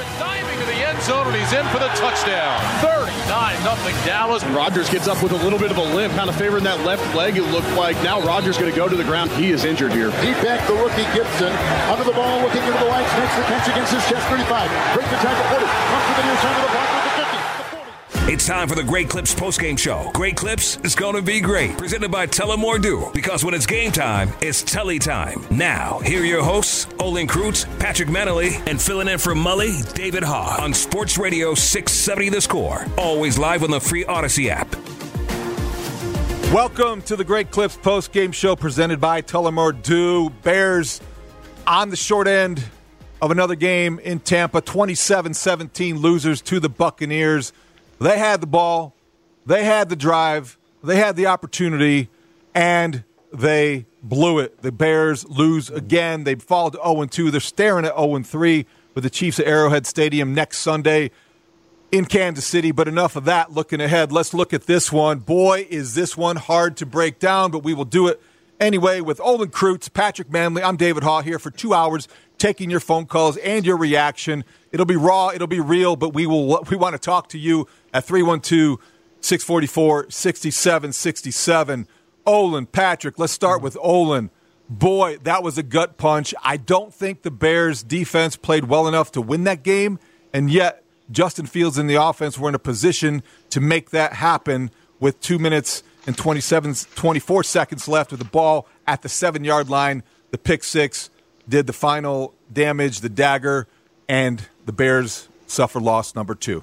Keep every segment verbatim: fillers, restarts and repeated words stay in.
Diving to the end zone, and he's in for the touchdown. thirty-nine nothing Dallas. Rodgers gets up with a little bit of a limp, kind of favoring that left leg, it looked like. Now Rodgers going to go to the ground. He is injured here. He back the rookie Gibson. Under the ball, looking into the lights. Makes the catch against his chest. thirty-five. Breaks the tackle. forty. Comes to the near side of the block. It's time for the Great Clips postgame show. Great Clips is going to be great. Presented by Tullamore Dew. Because when it's game time, it's Tully time. Now, here are your hosts, Olin Kreutz, Patrick Manley, and filling in for Mully, David Haugh. On Sports Radio six seventy The Score. Always live on the free Odyssey app. Welcome to the Great Clips postgame show presented by Tullamore Dew. Bears on the short end of another game in Tampa. twenty-seven seventeen losers to the Buccaneers. They had the ball, they had the drive, they had the opportunity, and they blew it. The Bears lose again. They fall to oh and two. They're staring at oh and three with the Chiefs at Arrowhead Stadium next Sunday in Kansas City. But enough of that looking ahead. Let's look at this one. Boy, is this one hard to break down, but we will do it anyway with Olin Kreutz, Patrick Manley. I'm David Haugh here for two hours taking your phone calls and your reaction. It'll be raw, it'll be real, but we will. We want to talk to you at three one two, six four four, six seven six seven. Olin, Patrick, let's start with Olin. Boy, that was a gut punch. I don't think the Bears' defense played well enough to win that game, and yet Justin Fields and the offense were in a position to make that happen with two minutes and twenty-seven, twenty-four seconds left with the ball at the seven-yard line. The pick six did the final damage, the dagger, and the Bears suffer loss number two.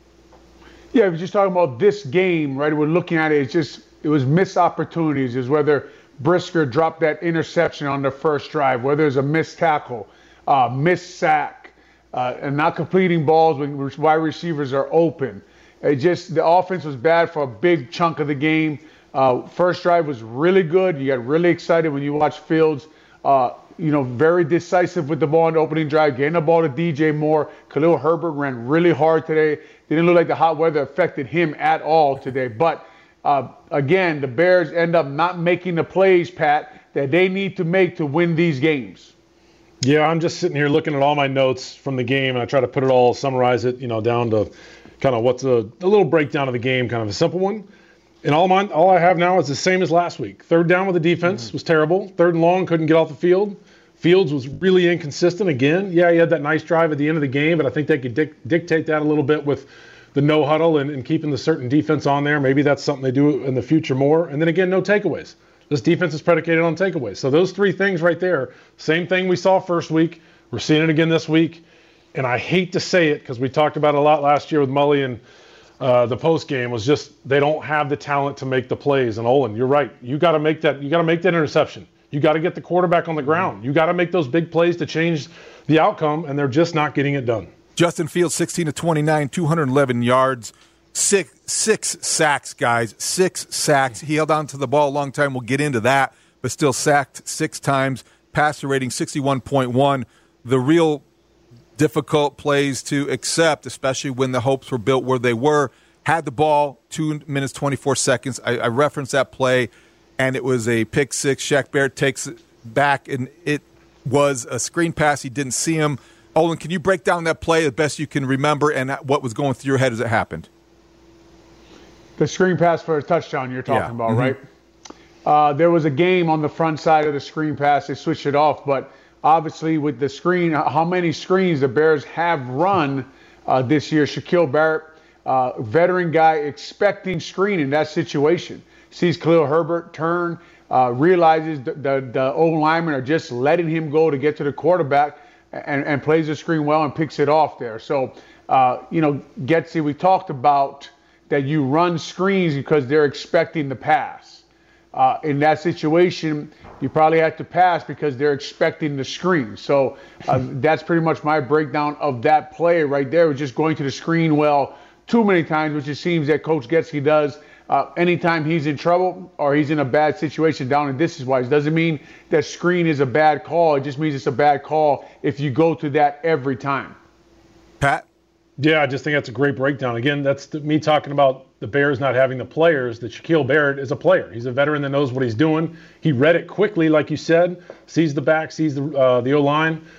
Yeah, we're just talking about this game, right? We're looking at it. It's just it was missed opportunities. Is whether Brisker dropped that interception on the first drive, whether it's a missed tackle, uh, missed sack, uh, and not completing balls when wide receivers are open. It just the offense was bad for a big chunk of the game. Uh, first drive was really good. You got really excited when you watch Fields. Uh, you know, very decisive with the ball in the opening drive, getting the ball to D J Moore. Khalil Herbert ran really hard today. Didn't look like the hot weather affected him at all today. But, uh, again, the Bears end up not making the plays, Pat, that they need to make to win these games. Yeah, I'm just sitting here looking at all my notes from the game, and I try to put it all, summarize it, you know, down to kind of what's a, a little breakdown of the game, kind of a simple one. And all mine, all I have now is the same as last week. Third down with the defense was terrible. Third and long, couldn't get off the field. Fields was really inconsistent again. Yeah, he had that nice drive at the end of the game, but I think they could dic- dictate that a little bit with the no huddle and, and keeping the certain defense on there. Maybe that's something they do in the future more. And then again, no takeaways. This defense is predicated on takeaways. So those three things right there, same thing we saw first week. We're seeing it again this week. And I hate to say it because we talked about it a lot last year with Mully and uh, the post game was just they don't have the talent to make the plays. And Olin, you're right. You got to make that. You got to make that interception. You got to get the quarterback on the ground. You got to make those big plays to change the outcome, and they're just not getting it done. Justin Fields, sixteen to twenty-nine, two hundred eleven yards, six six sacks, guys, six sacks. He held on to the ball a long time. We'll get into that, but still sacked six times. Passer rating sixty-one point one. The real difficult plays to accept, especially when the hopes were built where they were. Had the ball, two minutes, twenty-four seconds. I, I referenced that play. And it was a pick six. Shaq Barrett takes it back, and it was a screen pass. He didn't see him. Olin, can you break down that play the best you can remember and what was going through your head as it happened? The screen pass for a touchdown you're talking yeah. about, mm-hmm. right? Uh, there was a game on the front side of the screen pass. They switched it off. But obviously with the screen, how many screens the Bears have run uh, this year, Shaquille Barrett, uh, veteran guy, expecting screen in that situation. Sees Khalil Herbert turn, uh, realizes the, the, the O-linemen are just letting him go to get to the quarterback and, and plays the screen well and picks it off there. So, uh, you know, Getsy, we talked about that you run screens because they're expecting the pass. Uh, in that situation, you probably have to pass because they're expecting the screen. So uh, that's pretty much my breakdown of that play right there. Was just going to the screen well too many times, which it seems that Coach Getsy does. Uh, anytime he's in trouble or he's in a bad situation down and distance-wise, doesn't mean that screen is a bad call. It just means it's a bad call if you go to that every time. Pat? Yeah, I just think that's a great breakdown. Again, that's the, me talking about the Bears not having the players. That Shaquille Barrett is a player. He's a veteran that knows what he's doing. He read it quickly, like you said, sees the back, sees the uh, the O-line.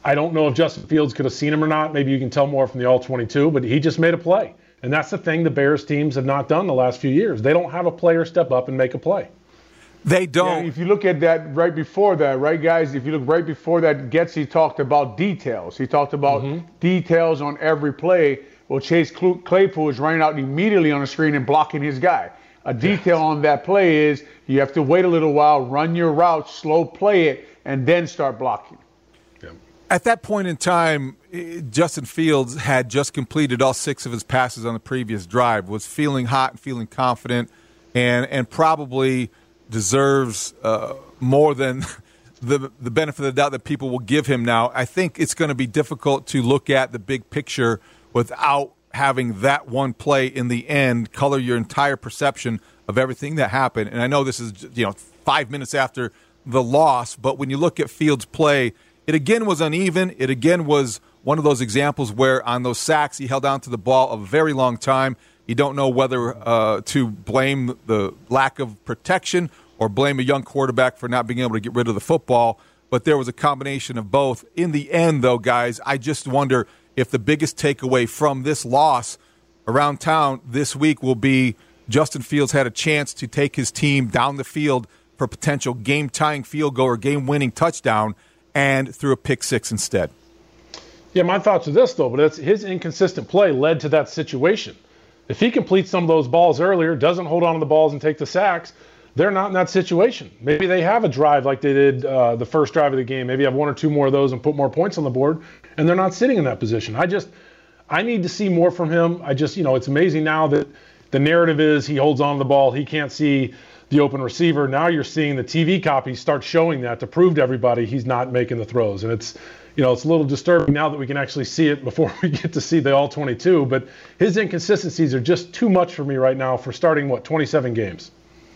I don't know if Justin Fields could have seen him or not. Maybe you can tell more from the all twenty-two, but he just made a play. And that's the thing the Bears teams have not done the last few years. They don't have a player step up and make a play. They don't. Yeah, if you look at that right before that, right, guys, if you look right before that, Getsy talked about details. He talked about mm-hmm. details on every play. Well, Chase Claypool is running out immediately on the screen and blocking his guy. A detail on that play is you have to wait a little while, run your route, slow play it, and then start blocking. Yeah. At that point in time, Justin Fields had just completed all six of his passes on the previous drive, was feeling hot and feeling confident, and and probably – deserves uh, more than the the benefit of the doubt that people will give him now. I think it's going to be difficult to look at the big picture without having that one play in the end color your entire perception of everything that happened. And I know this is, you know, five minutes after the loss, but when you look at Fields' play, it again was uneven. It again was one of those examples where on those sacks he held on to the ball a very long time. You don't know whether uh, to blame the lack of protection or blame a young quarterback for not being able to get rid of the football, but there was a combination of both. In the end, though, guys, I just wonder if the biggest takeaway from this loss around town this week will be Justin Fields had a chance to take his team down the field for potential game-tying field goal or game-winning touchdown and threw a pick six instead. Yeah, my thoughts are this, though, but it's, his inconsistent play led to that situation. If he completes some of those balls earlier, doesn't hold on to the balls and take the sacks, they're not in that situation. Maybe they have a drive like they did uh, the first drive of the game. Maybe have one or two more of those and put more points on the board, and they're not sitting in that position. I just, I need to see more from him. I just, you know, it's amazing now that the narrative is he holds on to the ball, he can't see the open receiver. Now you're seeing the T V copy start showing that to prove to everybody he's not making the throws, and it's, you know, it's a little disturbing now that we can actually see it before we get to see the all twenty-two. But his inconsistencies are just too much for me right now for starting, what, twenty-seven games.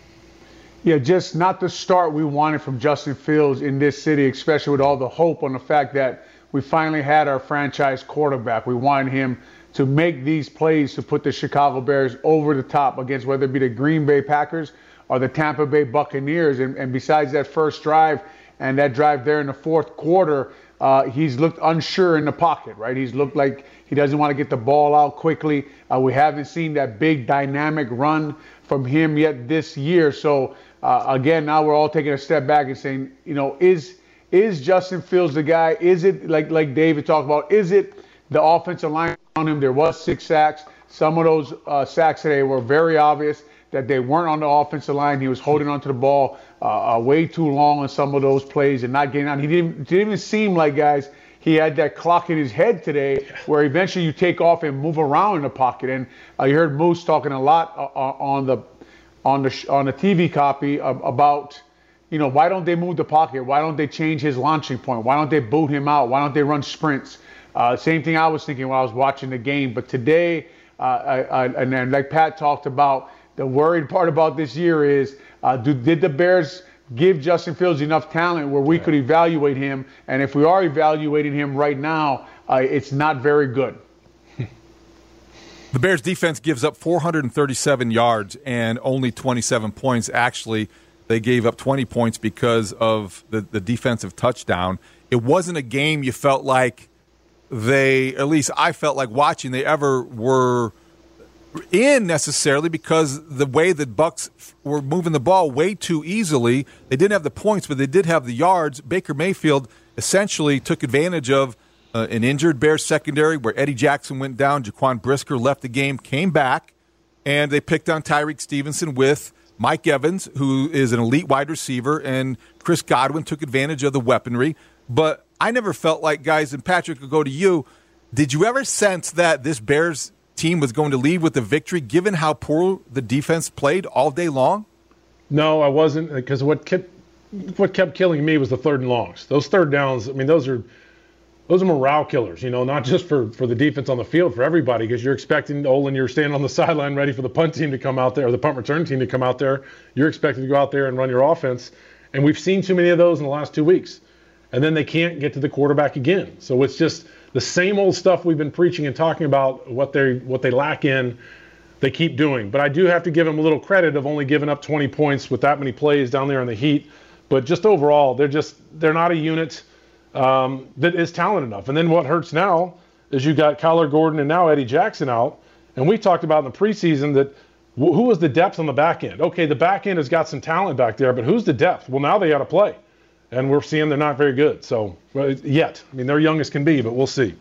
Yeah, just not the start we wanted from Justin Fields in this city, especially with all the hope on the fact that we finally had our franchise quarterback. We wanted him to make these plays to put the Chicago Bears over the top against whether it be the Green Bay Packers or the Tampa Bay Buccaneers. And, and besides that first drive and that drive there in the fourth quarter, Uh, he's looked unsure in the pocket, right? He's looked like he doesn't want to get the ball out quickly. Uh, we haven't seen that big dynamic run from him yet this year. So, uh, again, now we're all taking a step back and saying, you know, is is Justin Fields the guy? Is it, like like David talked about, is it the offensive line on him? There was six sacks. Some of those uh, sacks today were very obvious that they weren't on the offensive line. He was holding onto the ball uh, uh, way too long on some of those plays and not getting on. He didn't, didn't even seem like, guys, he had that clock in his head today where eventually you take off and move around in the pocket. And uh, you heard Moose talking a lot uh, on the on the on the T V copy uh, about, you know, why don't they move the pocket? Why don't they change his launching point? Why don't they boot him out? Why don't they run sprints? Uh, same thing I was thinking when I was watching the game. But today, uh, I, I, and then like Pat talked about, the worried part about this year is, uh, do, did the Bears give Justin Fields enough talent where we yeah. could evaluate him? And if we are evaluating him right now, uh, it's not very good. The Bears defense gives up four hundred thirty-seven yards and only twenty-seven points. Actually, they gave up twenty points because of the, the defensive touchdown. It wasn't a game you felt like they, at least I felt like watching, they ever were in necessarily, because the way the Bucs were moving the ball way too easily. They didn't have the points, but they did have the yards. Baker Mayfield essentially took advantage of uh, an injured Bears secondary where Eddie Jackson went down. Jaquan Brisker left the game, came back, and they picked on Tyreek Stevenson with Mike Evans, who is an elite wide receiver, and Chris Godwin took advantage of the weaponry. But I never felt like, guys, and Patrick, will go to you, did you ever sense that this Bears team was going to lead with the victory, given how poor the defense played all day long? No, I wasn't, because what kept what kept killing me was the third and longs. Those third downs, I mean, those are those are morale killers, you know, not just for, for the defense on the field, for everybody, because you're expecting, Olin, you're standing on the sideline ready for the punt team to come out there, or the punt return team to come out there. You're expected to go out there and run your offense, and we've seen too many of those in the last two weeks. And then they can't get to the quarterback again. So it's just the same old stuff we've been preaching and talking about, what they what they lack in, they keep doing. But I do have to give them a little credit of only giving up twenty points with that many plays down there in the heat. But just overall, they're just they're not a unit. um, that is talented enough. And then what hurts now is you got Kyler Gordon and now Eddie Jackson out. And we talked about in the preseason that wh- who was the depth on the back end? Okay, the back end has got some talent back there, but who's the depth? Well, now they got to play. And we're seeing they're not very good. So, well, yet. I mean, they're young as can be, but we'll see.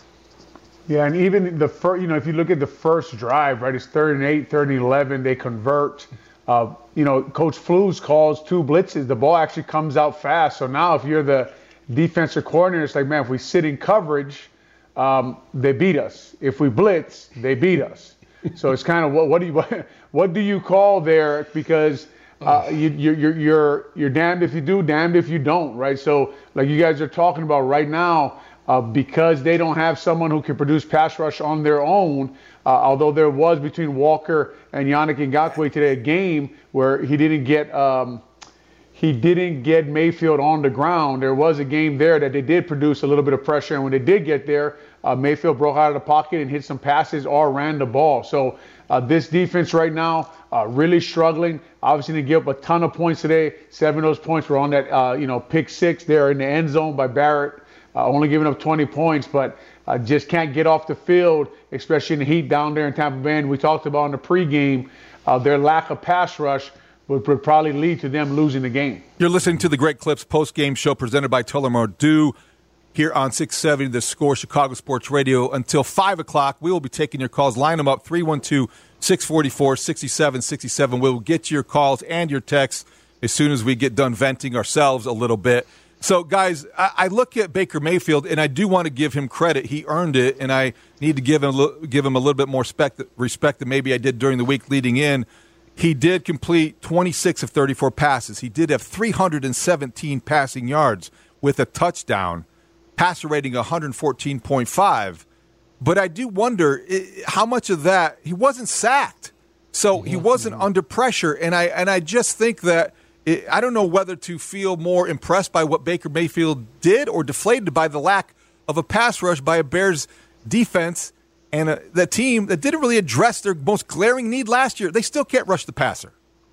Yeah, and even the first, you know, if you look at the first drive, right, it's third and eight, third and eleven, they convert. Uh, you know, Coach Flus calls two blitzes. The ball actually comes out fast. So now if you're the defensive coordinator, it's like, man, if we sit in coverage, um, they beat us. If we blitz, they beat us. So it's kind of what, what do you what, what do you call there? Because uh, you, you're you're you're you're damned if you do, damned if you don't, right? So like you guys are talking about right now. Uh, because they don't have someone who can produce pass rush on their own, uh, although there was between Walker and Yannick Ngakoue today a game where he didn't get um, he didn't get Mayfield on the ground. There was a game there that they did produce a little bit of pressure, and when they did get there, uh, Mayfield broke out of the pocket and hit some passes or ran the ball. So uh, this defense right now uh, really struggling. Obviously, they give up a ton of points today. Seven of those points were on that uh, you know pick six there in the end zone by Barrett. Uh, only giving up twenty points, but uh, just can't get off the field, especially in the heat down there in Tampa Bay. And we talked about in the pregame, uh, their lack of pass rush would, would probably lead to them losing the game. You're listening to the Great Clips post-game show presented by Tullamore Dew here on six seventy The Score, Chicago Sports Radio. Until five o'clock, we will be taking your calls. Line them up, three one two, six four four, six seven six seven. We'll get to your calls and your texts as soon as we get done venting ourselves a little bit. So, guys, I, I look at Baker Mayfield, and I do want to give him credit. He earned it, and I need to give him a little, give him a little bit more respect, respect than maybe I did during the week leading in. He did complete twenty-six of thirty-four passes. He did have three hundred seventeen passing yards with a touchdown, passer rating one fourteen point five. But I do wonder how much of that – he wasn't sacked. So he wasn't under pressure, and I and I just think that – I don't know whether to feel more impressed by what Baker Mayfield did or deflated by the lack of a pass rush by a Bears defense and a, the team that didn't really address their most glaring need last year. They still can't rush the passer.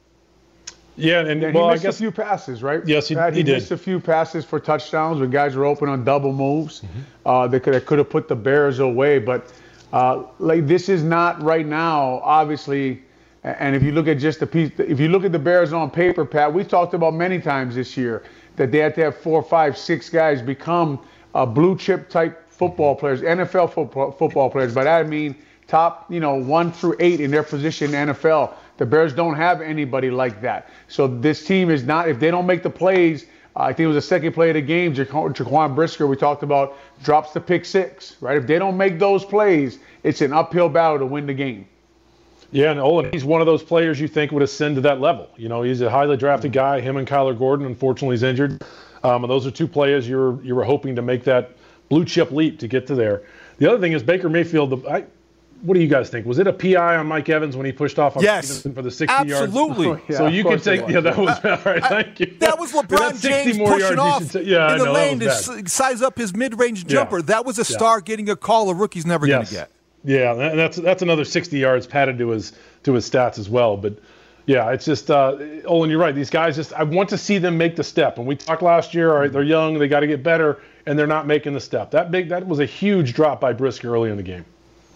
Yeah, and yeah, well, he missed I guess a few passes, right? Yes, he, Pat, he, he did. missed a few passes for touchdowns when guys were open on double moves. Mm-hmm. Uh, they could have could have put the Bears away, but uh, like this is not right now, obviously. And if you look at just the piece, if you look at the Bears on paper, Pat, we talked about many times this year that they had to have four, five, six guys become uh, blue chip type football players, N F L football, football players. By that I mean top, you know, one through eight in their position in the N F L. The Bears don't have anybody like that. So this team is not, if they don't make the plays, uh, I think it was the second play of the game, Ja- Jaquan Brisker, we talked about, drops the pick six, right? If they don't make those plays, it's an uphill battle to win the game. Yeah, and Olin, he's one of those players you think would ascend to that level. You know, he's a highly drafted guy. Him and Kyler Gordon, unfortunately, is injured. Um, and those are two players you're you were hoping to make that blue chip leap to get to there. The other thing is Baker Mayfield. The, I, what do you guys think? Was it a P I on Mike Evans when he pushed off on yes, Stevenson for the sixty absolutely. yards? Oh, yeah, so you can take, yeah, that was all right. Thank you. That was LeBron James pushing off say, yeah, in the know, lane to size up his mid-range jumper. Yeah. That was a star yeah. getting a call a rookie's never yes. going to get. Yeah, and that's that's another sixty yards padded to his to his stats as well. But yeah, it's just uh, Olin, you're right. These guys just I want to see them make the step. And we talked last year. All right, they're young, they got to get better, and they're not making the step. That big that was a huge drop by Brisker early in the game.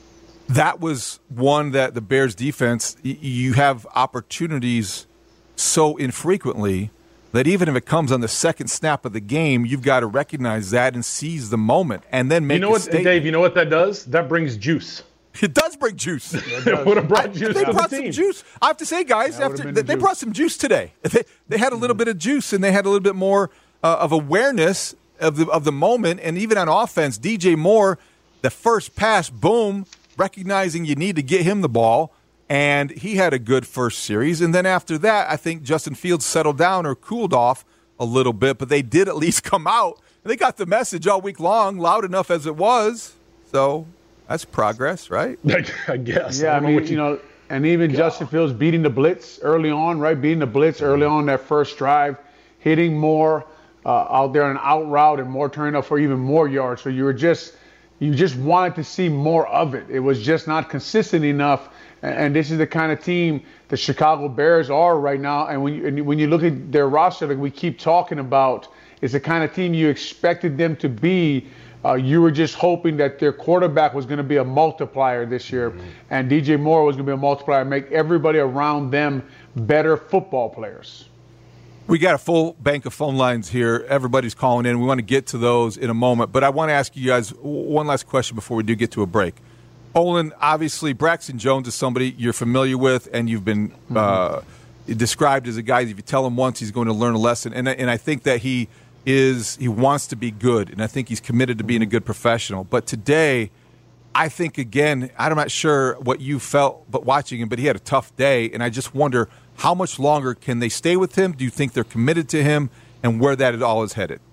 That was one that the Bears defense. You have opportunities so infrequently that even if it comes on the second snap of the game, you've got to recognize that and seize the moment and then make you know a what, statement. Dave, you know what that does? That brings juice. It does bring juice. It would have brought I, juice they to brought the some team. juice. I have to say, guys, that after they, they brought some juice today. They, they had a little mm-hmm. bit of juice and they had a little bit more uh, of awareness of the of the moment. And even on offense, D J Moore, the first pass, boom, recognizing you need to get him the ball. And he had a good first series. And then after that, I think Justin Fields settled down or cooled off a little bit, but they did at least come out. And they got the message all week long, loud enough as it was. So that's progress, right? I guess. Yeah, I, I mean, know you, you know, and even God. Justin Fields beating the blitz early on, right? Beating the blitz early on that first drive, hitting more uh, out there on an out route and more turning up for even more yards. So you were just, you just wanted to see more of it. It was just not consistent enough. And this is the kind of team the Chicago Bears are right now. And when you, and when you look at their roster, like we keep talking about, It's the kind of team you expected them to be. Uh, you were just hoping that their quarterback was going to be a multiplier this year, mm-hmm. and D J Moore was going to be a multiplier, make everybody around them better football players. We got a full bank of phone lines here. Everybody's calling in. We want to get to those in a moment, but I want to ask you guys one last question before we do get to a break. Olin, obviously, Braxton Jones is somebody you're familiar with, and you've been mm-hmm. uh, described as a guy, if you tell him once, he's going to learn a lesson. And, and I think that he is he wants to be good, and I think he's committed to being a good professional. But today, I think, again, I'm not sure what you felt but watching him, but he had a tough day, and I just wonder how much longer can they stay with him? Do you think they're committed to him, and where that all is headed?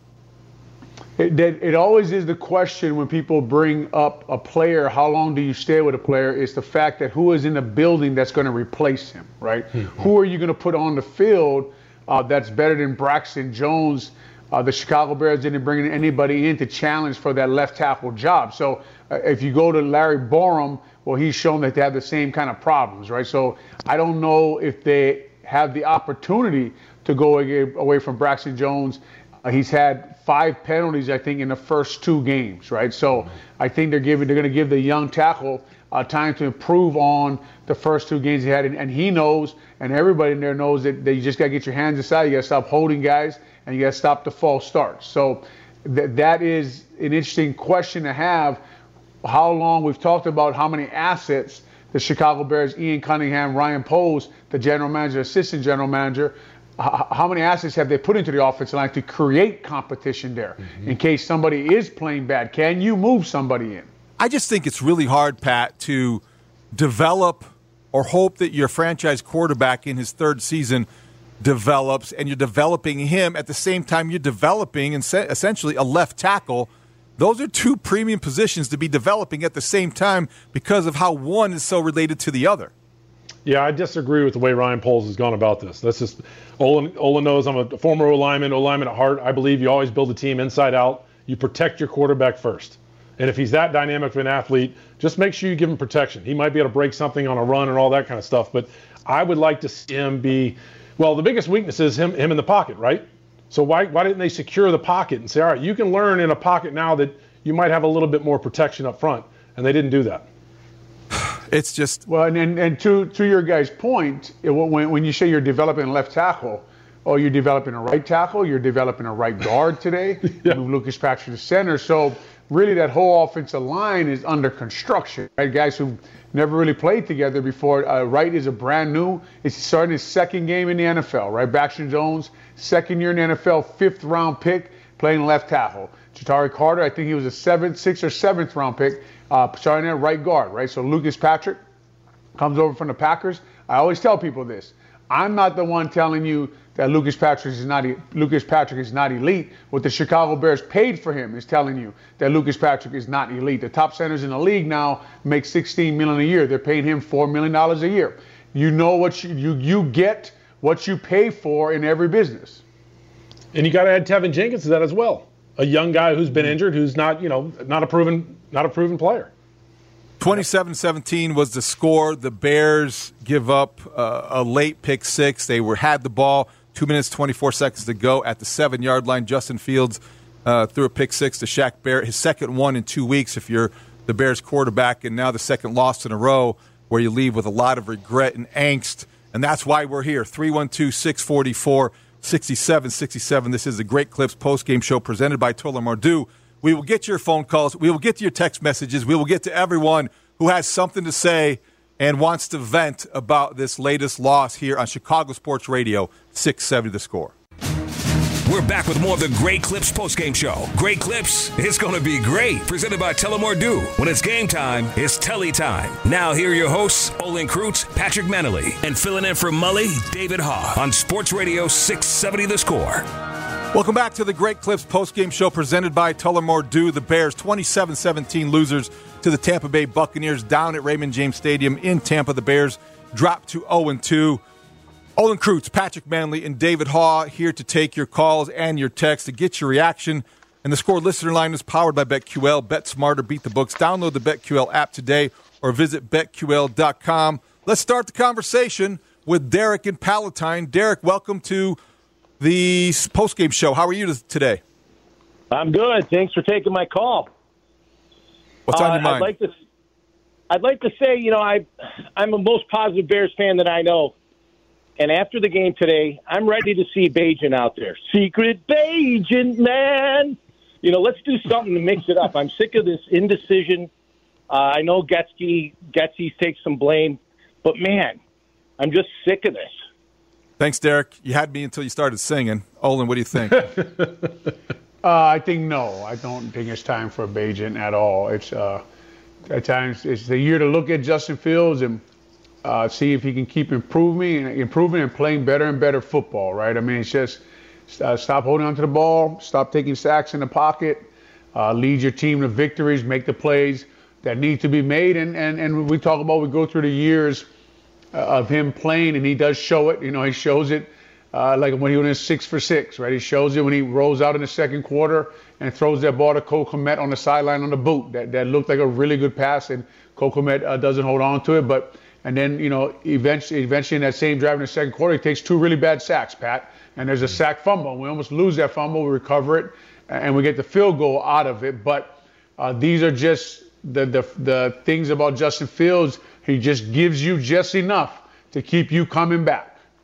It, it always is the question when people bring up a player, how long do you stay with a player, is the fact that who is in the building that's going to replace him, right? Mm-hmm. Who are you going to put on the field uh, that's better than Braxton Jones? Uh, the Chicago Bears didn't bring anybody in to challenge for that left tackle job. So uh, if you go to Larry Borom, well, he's shown that they have the same kind of problems, right? So I don't know if they have the opportunity to go away from Braxton Jones. Uh, he's had five penalties, I think, in the first two games, right? So I think they're giving they're going to give the young tackle uh, time to improve on the first two games he had, and, and he knows, and everybody in there knows that, that you just got to get your hands inside. You got to stop holding guys, and you got to stop the false starts. So th- that is an interesting question to have. How long we've talked about how many assets the Chicago Bears, Ian Cunningham, Ryan Poles, the general manager, assistant general manager, h- how many assets have they put into the offensive line to create competition there mm-hmm. in case somebody is playing bad? Can you move somebody in? I just think it's really hard, Pat, to develop or hope that your franchise quarterback in his third season develops, and you're developing him at the same time you're developing and essentially a left tackle. Those are two premium positions to be developing at the same time because of how one is so related to the other. Yeah, I disagree with the way Ryan Poles has gone about this. That's just Olin, Olin knows I'm a former O-lineman, O-lineman at heart. I believe you always build a team inside out. You protect your quarterback first. And if he's that dynamic of an athlete, just make sure you give him protection. He might be able to break something on a run and all that kind of stuff. But I would like to see him be, well, the biggest weakness is him, him in the pocket, right? So why why didn't they secure the pocket and say, all right, you can learn in a pocket now that you might have a little bit more protection up front, and they didn't do that. It's just well, and and, and to to your guy's point, it, when when you say you're developing a left tackle, oh, you're developing a right tackle, you're developing a right guard today. yeah. Move Lucas Patrick to center, so really that whole offensive line is under construction. Right, guys who never really played together before. Uh, Wright is a brand new. He's starting his second game in the N F L. Right, Braxton Jones, second year in the N F L, fifth round pick, playing left tackle. Ja'Tyre Carter, I think he was a seventh, sixth or seventh round pick, uh, starting at right guard. Right, so Lucas Patrick comes over from the Packers. I always tell people this. I'm not the one telling you that Lucas Patrick is not Lucas Patrick is not elite. What the Chicago Bears paid for him is telling you that Lucas Patrick is not elite. The top centers in the league now make sixteen million dollars a year. They're paying him four million dollars a year. You know what you you you get what you pay for in every business. And you got to add Tevin Jenkins to that as well. A young guy who's been injured, who's not you know not a proven not a proven player. twenty-seven seventeen was the score. The Bears give up uh, a late pick six. They were had the ball. Two minutes, twenty-four seconds to go at the seven-yard line. Justin Fields uh, threw a pick six to Shaq Barrett, his second one in two weeks if you're the Bears quarterback, and now the second loss in a row where you leave with a lot of regret and angst. And that's why we're here. three one two, six four four, six seven six seven. This is the Great Clips postgame show presented by Tullamore Dew. We will get your phone calls. We will get to your text messages. We will get to everyone who has something to say and wants to vent about this latest loss here on Chicago Sports Radio, six seventy The Score. We're back with more of the Great Clips postgame show. Great Clips, it's going to be great. Presented by Tullamore Dew. When it's game time, it's Telly time. Now here are your hosts, Olin Kreutz, Patrick Meneley, and filling in for Mully, David Haugh on Sports Radio six seventy The Score. Welcome back to the Great Clips postgame show presented by Tullamore Dew. The Bears twenty-seven seventeen losers to the Tampa Bay Buccaneers down at Raymond James Stadium in Tampa. The Bears dropped to oh and two. Olin Kreutz, Patrick Manley, and David Haugh here to take your calls and your texts to get your reaction. And the Score listener line is powered by BetQL. Bet smarter, beat the books. Download the BetQL app today or visit bet Q L dot com. Let's start the conversation with Derek in Palatine. Derek, welcome to the postgame show. How are you today? I'm good. Thanks for taking my call. What's on uh, your mind? I'd like to, I'd like to say, you know, I, I'm the most positive Bears fan that I know. And after the game today, I'm ready to see Bagent out there. Secret Bagent, man. You know, let's do something to mix it up. I'm sick of this indecision. Uh, I know Getsky, Getsy takes some blame. But, man, I'm just sick of this. Thanks, Derek. You had me until you started singing. Olin, what do you think? Uh, I think no. I don't think it's time for a Bagent at all. It's uh, at times it's the year to look at Justin Fields and uh, see if he can keep improving and improving and playing better and better football. Right? I mean, it's just uh, stop holding onto the ball, stop taking sacks in the pocket, uh, lead your team to victories, make the plays that need to be made. And and and we talk about we go through the years uh, of him playing, and he does show it. You know, he shows it. Uh, like when he went in six for six, right? He shows it when he rolls out in the second quarter and throws that ball to Cole Kmet on the sideline on the boot. That that looked like a really good pass, and Cole Kmet uh, doesn't hold on to it. But and then you know eventually, eventually in that same drive in the second quarter, he takes two really bad sacks, Pat. And there's a sack fumble. We almost lose that fumble. We recover it, and we get the field goal out of it. But uh, these are just the, the the things about Justin Fields. He just gives you just enough to keep you coming back.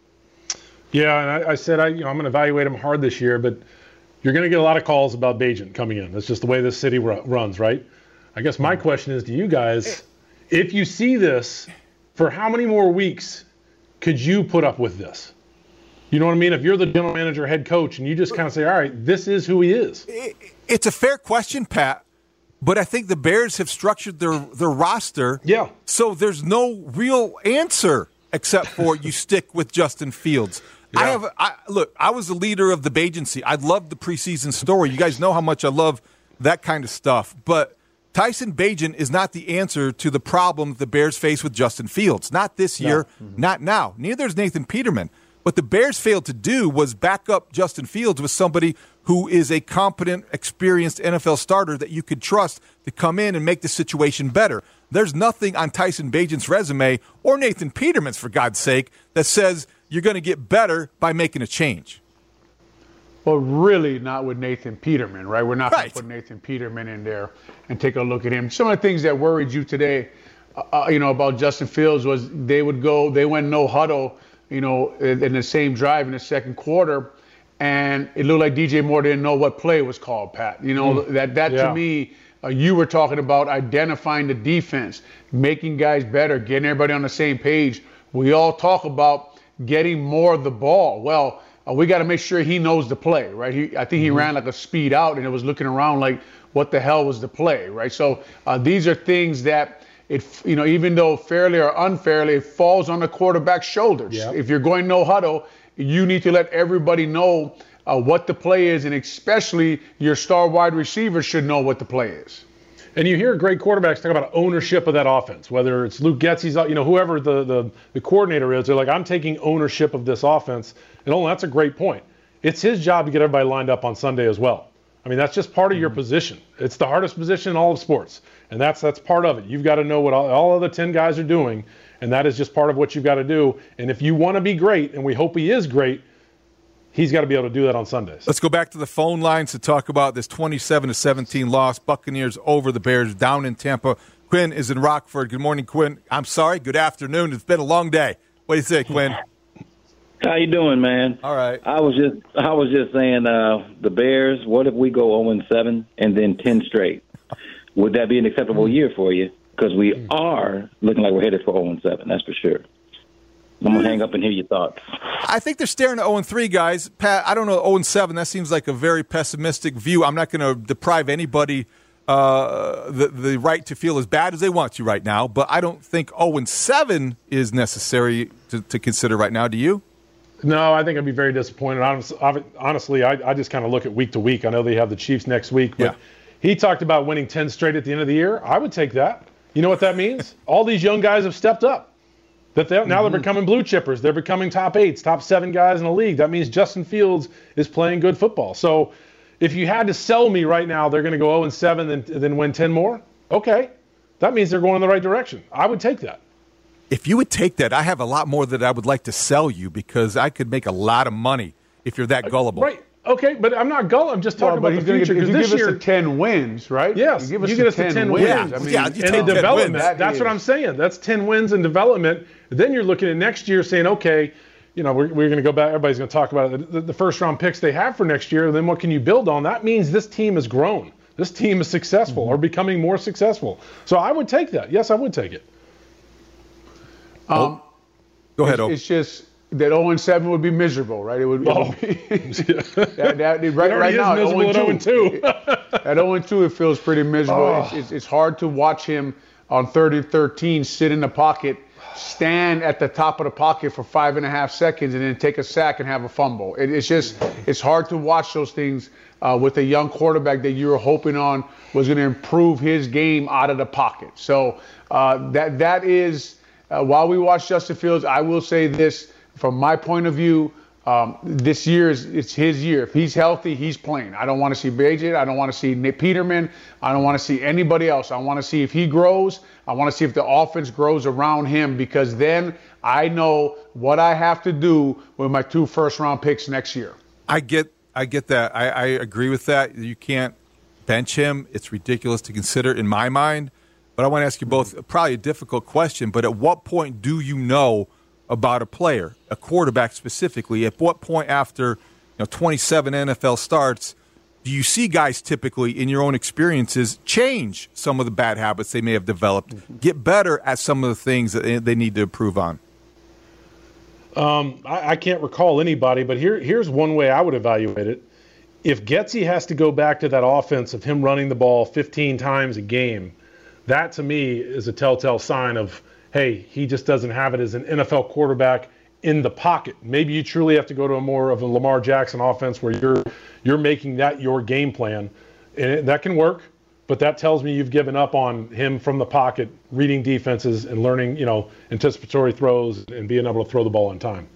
Yeah, and I, I said I, you know, I'm going to evaluate him hard this year, but you're going to get a lot of calls about Bagent coming in. That's just the way this city ru- runs, right? I guess my question is to you guys, if you see this, for how many more weeks could you put up with this? You know what I mean? If you're the general manager, head coach, and you just kind of say, all right, this is who he is. It's a fair question, Pat, but I think the Bears have structured their, their roster yeah. so there's no real answer except for you stick with Justin Fields. Yeah. I have I, look. I was the leader of the Bagency. I loved the preseason story. You guys know how much I love that kind of stuff. But Tyson Bagent is not the answer to the problem the Bears face with Justin Fields. Not this year. No. Mm-hmm. Not now. Neither is Nathan Peterman. What the Bears failed to do was back up Justin Fields with somebody who is a competent, experienced N F L starter that you could trust to come in and make the situation better. There's nothing on Tyson Bagent's resume, or Nathan Peterman's, for God's sake, that says you're going to get better by making a change. Well, really not with Nathan Peterman, right? We're not right. going to put Nathan Peterman in there and take a look at him. Some of the things that worried you today, uh, you know, about Justin Fields was they would go, they went no huddle, you know, in, in the same drive in the second quarter, and it looked like D J Moore didn't know what play was called, Pat. You know, mm. that, that yeah. to me, uh, you were talking about identifying the defense, making guys better, getting everybody on the same page. We all talk about getting more of the ball. Well, uh, we got to make sure he knows the play, right? He, I think he mm-hmm. ran like a speed out, and it was looking around like, what the hell was the play, right? So uh, these are things that, it, you know, even though fairly or unfairly, it falls on the quarterback's shoulders. Yep. If you're going no huddle, you need to let everybody know uh, what the play is, and especially your star wide receiver should know what the play is. And you hear great quarterbacks talk about ownership of that offense, whether it's Luke Getsy's, you know, whoever the, the, the coordinator is, they're like, I'm taking ownership of this offense. And oh, that's a great point. It's his job to get everybody lined up on Sunday as well. I mean, that's just part of mm-hmm. your position. It's the hardest position in all of sports. And that's that's part of it. You've got to know what all, all of the ten guys are doing, and that is just part of what you've got to do. And if you want to be great, and we hope he is great, he's got to be able to do that on Sundays. Let's go back to the phone lines to talk about this twenty-seven to seventeen loss. Buccaneers over the Bears down in Tampa. Quinn is in Rockford. Good morning, Quinn. I'm sorry. Good afternoon. It's been a long day. What do you say, Quinn? How you doing, man? All right. I was just I was just saying uh, the Bears, what if we go oh and seven and then ten straight? Would that be an acceptable year for you? Because we are looking like we're headed for oh and seven, that's for sure. I'm going to hang up and hear your thoughts. I think they're staring at oh and three, guys. Pat, I don't know, oh and seven, that seems like a very pessimistic view. I'm not going to deprive anybody uh, the, the right to feel as bad as they want to right now, but I don't think oh and seven is necessary to, to consider right now. Do you? No, I think I'd be very disappointed. Honestly, I, I just kind of look at week to week. I know they have the Chiefs next week, but yeah. He talked about winning ten straight at the end of the year. I would take that. You know what that means? All these young guys have stepped up. That they, now mm-hmm. they're becoming blue chippers. They're becoming top eights, top seven guys in the league. That means Justin Fields is playing good football. So if you had to sell me right now, they're going to go oh and seven and then win ten more. Okay. That means they're going in the right direction. I would take that. If you would take that, I have a lot more that I would like to sell you because I could make a lot of money if you're that gullible. Right. Okay, but I'm not going. I'm just talking well, about the future. Because you this give year, us the ten wins, right? Yes, you give us, you the, get us ten the ten wins. wins. I mean, yeah, and in development, that that's is. what I'm saying. That's ten wins in development. Then you're looking at next year saying, okay, you know, we're, we're going to go back. Everybody's going to talk about it, the, the first round picks they have for next year. Then what can you build on? That means this team has grown. This team is successful mm-hmm. or becoming more successful. So I would take that. Yes, I would take it. Um, Go ahead, it's, it's just that oh and seven would be miserable, right? It would, oh. it would be that, that, it, right, it right now miserable at oh and two. At oh and two, it feels pretty miserable. Oh. It's, it's, it's hard to watch him on third and thirteen sit in the pocket, stand at the top of the pocket for five and a half seconds, and then take a sack and have a fumble. It, it's just it's hard to watch those things uh, with a young quarterback that you were hoping on was going to improve his game out of the pocket. So uh, that that is uh, while we watch Justin Fields, I will say this. From my point of view, um, this year is it's his year. If he's healthy, he's playing. I don't want to see Bagent. I don't want to see Nick Peterman. I don't want to see anybody else. I want to see if he grows. I want to see if the offense grows around him, because then I know what I have to do with my two first-round picks next year. I get I get that. I, I agree with that. You can't bench him. It's ridiculous to consider in my mind. But I want to ask you both probably a difficult question, but at what point do you know about a player, a quarterback specifically? At what point after you know twenty-seven N F L starts do you see guys typically in your own experiences change some of the bad habits they may have developed, mm-hmm. get better at some of the things that they need to improve on? Um, I, I can't recall anybody, but here here's one way I would evaluate it. If Getsy has to go back to that offense of him running the ball fifteen times a game, that to me is a telltale sign of, hey, he just doesn't have it as an N F L quarterback in the pocket. Maybe you truly have to go to a more of a Lamar Jackson offense where you're you're making that your game plan. And it, that can work, but that tells me you've given up on him from the pocket, reading defenses and learning, you know, anticipatory throws and being able to throw the ball in time.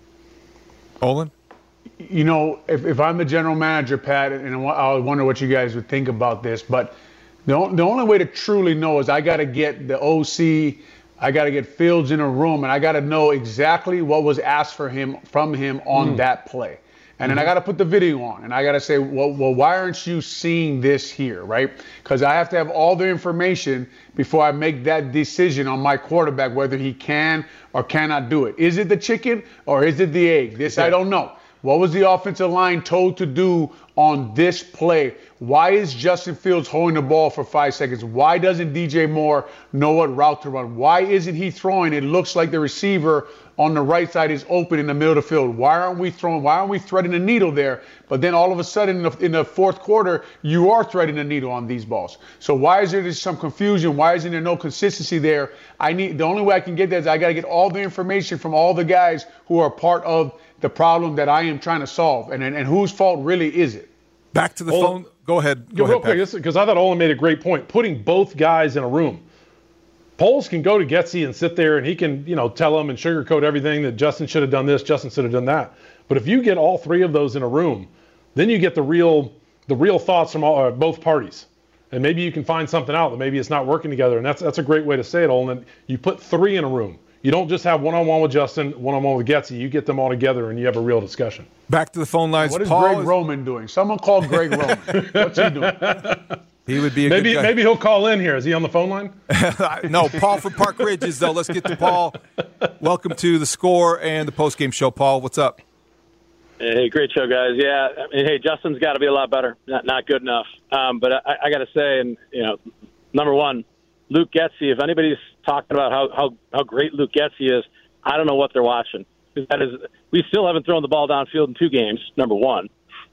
Olin? You know, if, if I'm the general manager, Pat, and I wonder what you guys would think about this, but the, the only way to truly know is I got to get the O C, I got to get Fields in a room, and I got to know exactly what was asked for him from him on mm. that play. And mm-hmm. then I got to put the video on, and I got to say, well, well, why aren't you seeing this here, right? Because I have to have all the information before I make that decision on my quarterback, whether he can or cannot do it. Is it the chicken or is it the egg? This yeah. I don't know. What was the offensive line told to do on this play? Why is Justin Fields holding the ball for five seconds? Why doesn't D J Moore know what route to run? Why isn't he throwing? It looks like the receiver on the right side is open in the middle of the field. Why aren't we throwing? Why aren't we threading the needle there? But then all of a sudden in the, in the fourth quarter, you are threading the needle on these balls. So why is there just some confusion? Why isn't there no consistency there? I need the only way I can get that is I got to get all the information from all the guys who are part of the problem that I am trying to solve, and and, and whose fault really is it? Back to the Olin, phone. Go ahead. Go real ahead, quick, because I thought Olin made a great point. Putting both guys in a room. Poles can go to Getsy and sit there, and he can, you know, tell him and sugarcoat everything that Justin should have done this, Justin should have done that. But if you get all three of those in a room, then you get the real the real thoughts from all, uh, both parties. And maybe you can find something out that maybe it's not working together. And that's that's a great way to say it, Olin. You put three in a room. You don't just have one-on-one with Justin, one-on-one with Getsy. You get them all together, and you have a real discussion. Back to the phone lines. What is Paul Greg is... Roman doing? Someone called Greg Roman. What's he doing? He would be a maybe good guy. Maybe he'll call in here. Is he on the phone line? No, Paul from Park Ridges, though. Let's get to Paul. Welcome to the Score and the postgame show. Paul, what's up? Hey, great show, guys. Yeah, I mean, hey, Justin's got to be a lot better. Not not good enough. Um, but I, I got to say, and you know, number one, Luke Getsy. If anybody's talking about how, how, how great Luke Getsy is, I don't know what they're watching. That is, we still haven't thrown the ball downfield in two games, number one.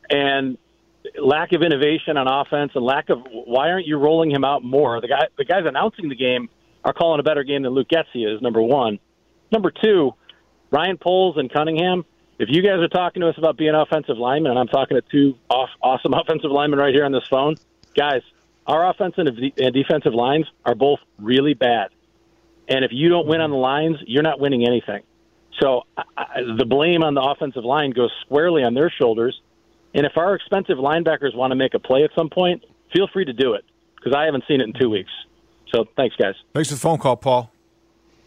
And lack of innovation on offense and lack of why aren't you rolling him out more? The guy, the guys announcing the game are calling a better game than Luke Getsy is, number one. Number two, Ryan Poles and Cunningham, if you guys are talking to us about being offensive linemen, and I'm talking to two off, awesome offensive linemen right here on this phone, guys, our offensive and defensive lines are both really bad. And if you don't win on the lines, you're not winning anything. So I, the blame on the offensive line goes squarely on their shoulders. And if our expensive linebackers want to make a play at some point, feel free to do it, because I haven't seen it in two weeks. So thanks, guys. Thanks for the phone call, Paul.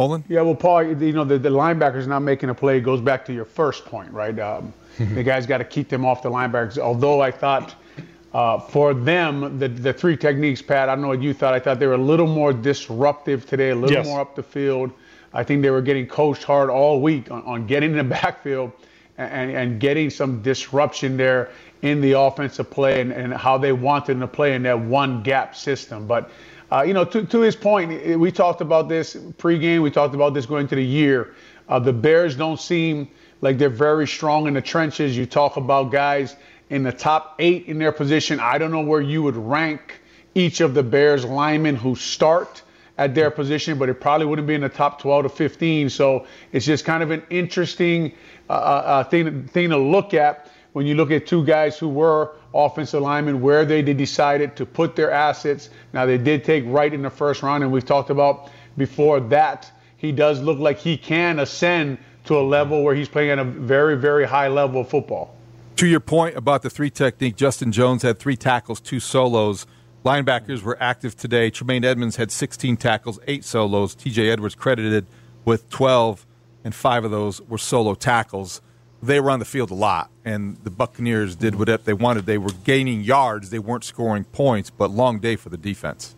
Olin? Yeah, well, Paul, you know, the, the linebackers not making a play goes back to your first point, right? Um, the guys got to keep them off the linebackers. Although I thought uh, for them, the, the three techniques, Pat, I don't know what you thought. I thought they were a little more disruptive today, a little yes. more up the field. I think they were getting coached hard all week on, on getting in the backfield and, and getting some disruption there in the offensive play and, and how they wanted to play in that one gap system. But, uh, you know, to, to his point, we talked about this pregame. We talked about this going into the year. Uh, the Bears don't seem like they're very strong in the trenches. You talk about guys in the top eight in their position. I don't know where you would rank each of the Bears linemen who start at their position, but it probably wouldn't be in the top twelve to fifteen. So it's just kind of an interesting uh, uh, thing, thing to look at when you look at two guys who were offensive linemen, where they decided to put their assets. Now, they did take Wright in the first round, and we've talked about before that he does look like he can ascend to a level where he's playing at a very, very high level of football. To your point about the three technique, Justin Jones had three tackles, two solos. Linebackers were active today. Tremaine Edmonds had sixteen tackles, eight solos. T J Edwards credited with twelve, and five of those were solo tackles. They were on the field a lot, and the Buccaneers did whatever they wanted. They were gaining yards. They weren't scoring points, but long day for the defense.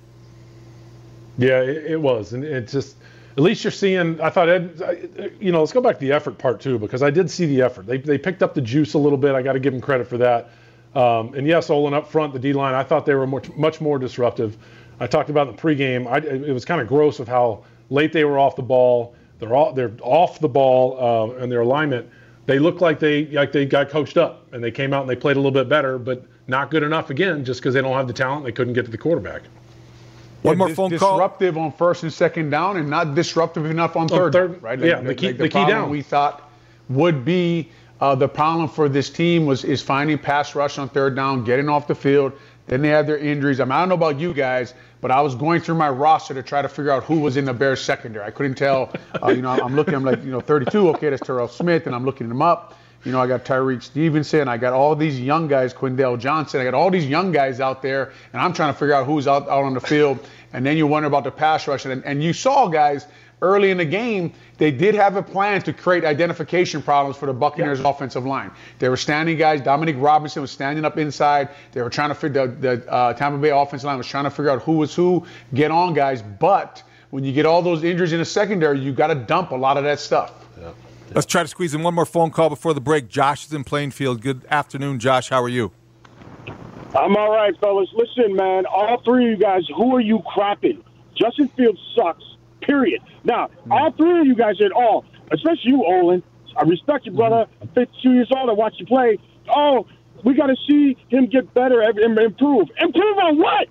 Yeah, it, it was. And it's just, at least you're seeing, I thought, Ed, you know, let's go back to the effort part, too, because I did see the effort. They, they picked up the juice a little bit. I got to give them credit for that. Um, and yes, Olin up front, the D-line, I thought they were much, much more disruptive. I talked about in the pregame. I, it was kind of gross of how late they were off the ball. They're all, they're off the ball uh, and their alignment. They looked like they like they got coached up, and they came out and they played a little bit better, but not good enough again, just because they don't have the talent. They couldn't get to the quarterback. One yeah, more dis- phone call. Disruptive on first and second down, and not disruptive enough on third, on third right? Like, yeah, like, the key, like the, the key down. We thought would be uh, the problem for this team was is finding pass rush on third down, getting off the field. Then they had their injuries. I mean, I don't know about you guys, but I was going through my roster to try to figure out who was in the Bears secondary. I couldn't tell. Uh, you know, I'm looking. I'm like, you know, thirty-two. Okay, that's Terrell Smith, and I'm looking them up. You know, I got Tyreek Stevenson. I got all these young guys, Quindell Johnson. I got all these young guys out there, and I'm trying to figure out who's out, out on the field. And then you wonder about the pass rush. And, and you saw guys early in the game, they did have a plan to create identification problems for the Buccaneers yeah. offensive line. They were standing guys. Dominic Robinson was standing up inside. They were trying to figure the, the uh, Tampa Bay offensive line was trying to figure out who was who, get on guys. But when you get all those injuries in the secondary, you got to dump a lot of that stuff. Yeah. Let's try to squeeze in one more phone call before the break. Josh is in Plainfield. Good afternoon, Josh. How are you? I'm all right, fellas. Listen, man, all three of you guys, who are you crapping? Justin Fields sucks, period. Now, mm. all three of you guys at all, especially you, Olin, I respect you, brother. I'm fifty-two years old. I watch you play. Oh, we got to see him get better and improve. Improve on what?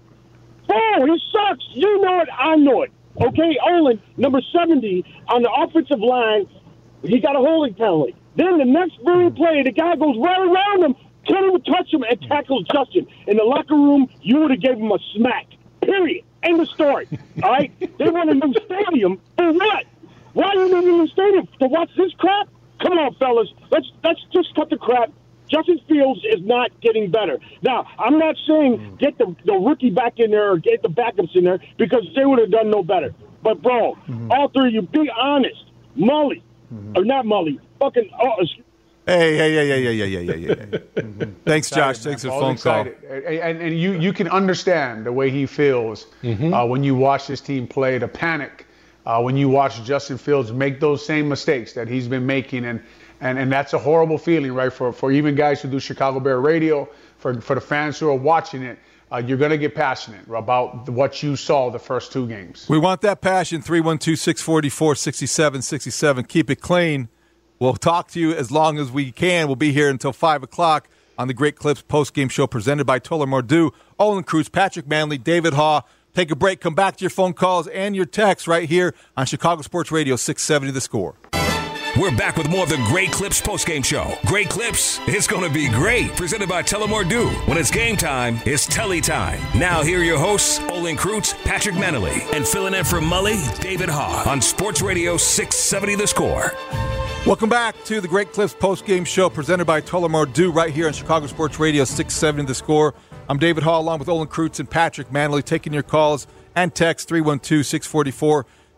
Oh, he sucks. You know it. I know it. Okay, Olin, number seventy on the offensive line, he got a holding penalty. Then the next very play, the guy goes right around him, can't even touch him, and tackles Justin. In the locker room, you would have gave him a smack. Period. End of story. All right? They want a new stadium for what? Why are you in a new stadium? To watch this crap? Come on, fellas. Let's let's just cut the crap. Justin Fields is not getting better. Now, I'm not saying get the, the rookie back in there or get the backups in there because they would have done no better. But, bro, mm-hmm. all three of you, be honest. Mully, mm-hmm. or not Mully, fucking oh, Hey, hey, hey, hey, hey, hey, hey, hey, hey. mm-hmm. Thanks, Josh. Excited, Thanks for the All phone excited. call. And, and you, you can understand the way he feels mm-hmm. uh, when you watch this team play, the panic, uh, when you watch Justin Fields make those same mistakes that he's been making. And, and, and that's a horrible feeling, right, for, for even guys who do Chicago Bear radio, for, for the fans who are watching it. Uh, you're going to get passionate about what you saw the first two games. We want that passion. three one two, six four four, six seven six seven. Keep it clean. We'll talk to you as long as we can. We'll be here until five o'clock on the Great Clips postgame show presented by Tullamore Dew. Olin Kreutz, Patrick Manley, David Haugh. Take a break. Come back to your phone calls and your texts right here on Chicago Sports Radio six seventy The Score. We're back with more of the Great Clips postgame show. Great Clips, it's going to be great. Presented by Tullamore Dew. When it's game time, it's Telly time. Now here are your hosts, Olin Kreutz, Patrick Manley, and filling in for Mully, David Haugh on Sports Radio six seventy The Score. Welcome back to the Great Clips postgame show presented by Tullamore Dew right here on Chicago Sports Radio six seventy The Score. I'm David Haugh along with Olin Kreutz and Patrick Manley taking your calls and text three one two, six four four,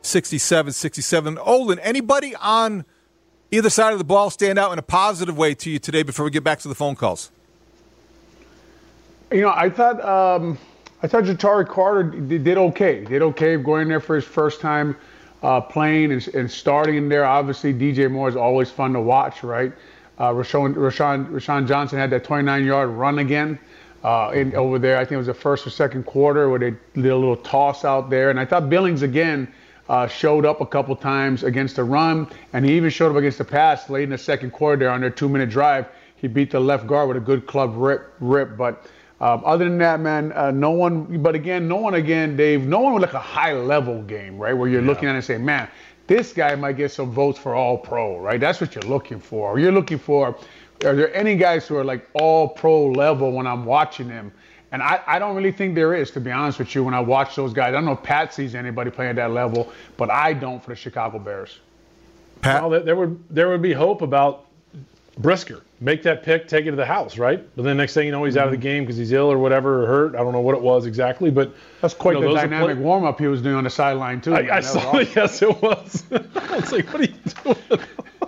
sixty-seven sixty-seven. Olin, anybody on either side of the ball stand out in a positive way to you today before we get back to the phone calls? You know, I thought um, I thought Ja'Tari Carter did okay. Did okay going there for his first time uh, playing and, and starting in there. Obviously, D J Moore is always fun to watch, right? Uh, Rashawn, Rashawn, Rashawn Johnson had that twenty-nine-yard run again uh, in, over there. I think it was the first or second quarter where they did a little toss out there. And I thought Billings, again, uh, showed up a couple times against the run, and he even showed up against the pass late in the second quarter there on their two-minute drive. He beat the left guard with a good club rip. rip. But um, other than that, man, uh, no one – but, again, no one, again, Dave, no one with like a high-level game, right, where you're yeah. looking at it and saying, man, this guy might get some votes for all-pro, right? That's what you're looking for. You're looking for, are there any guys who are like all-pro level when I'm watching them? And I, I don't really think there is, to be honest with you, when I watch those guys. I don't know if Pat sees anybody playing at that level, but I don't for the Chicago Bears. Pat? Well, there would, there would be hope about Brisker. Make that pick, take it to the house, right? But then next thing you know, he's mm-hmm. out of the game because he's ill or whatever, or hurt. I don't know what it was. exactly, but that's quite you know, the dynamic play- warm-up he was doing on the sideline, too. I, I saw awesome. it. Yes, it was. I was like, what are you doing?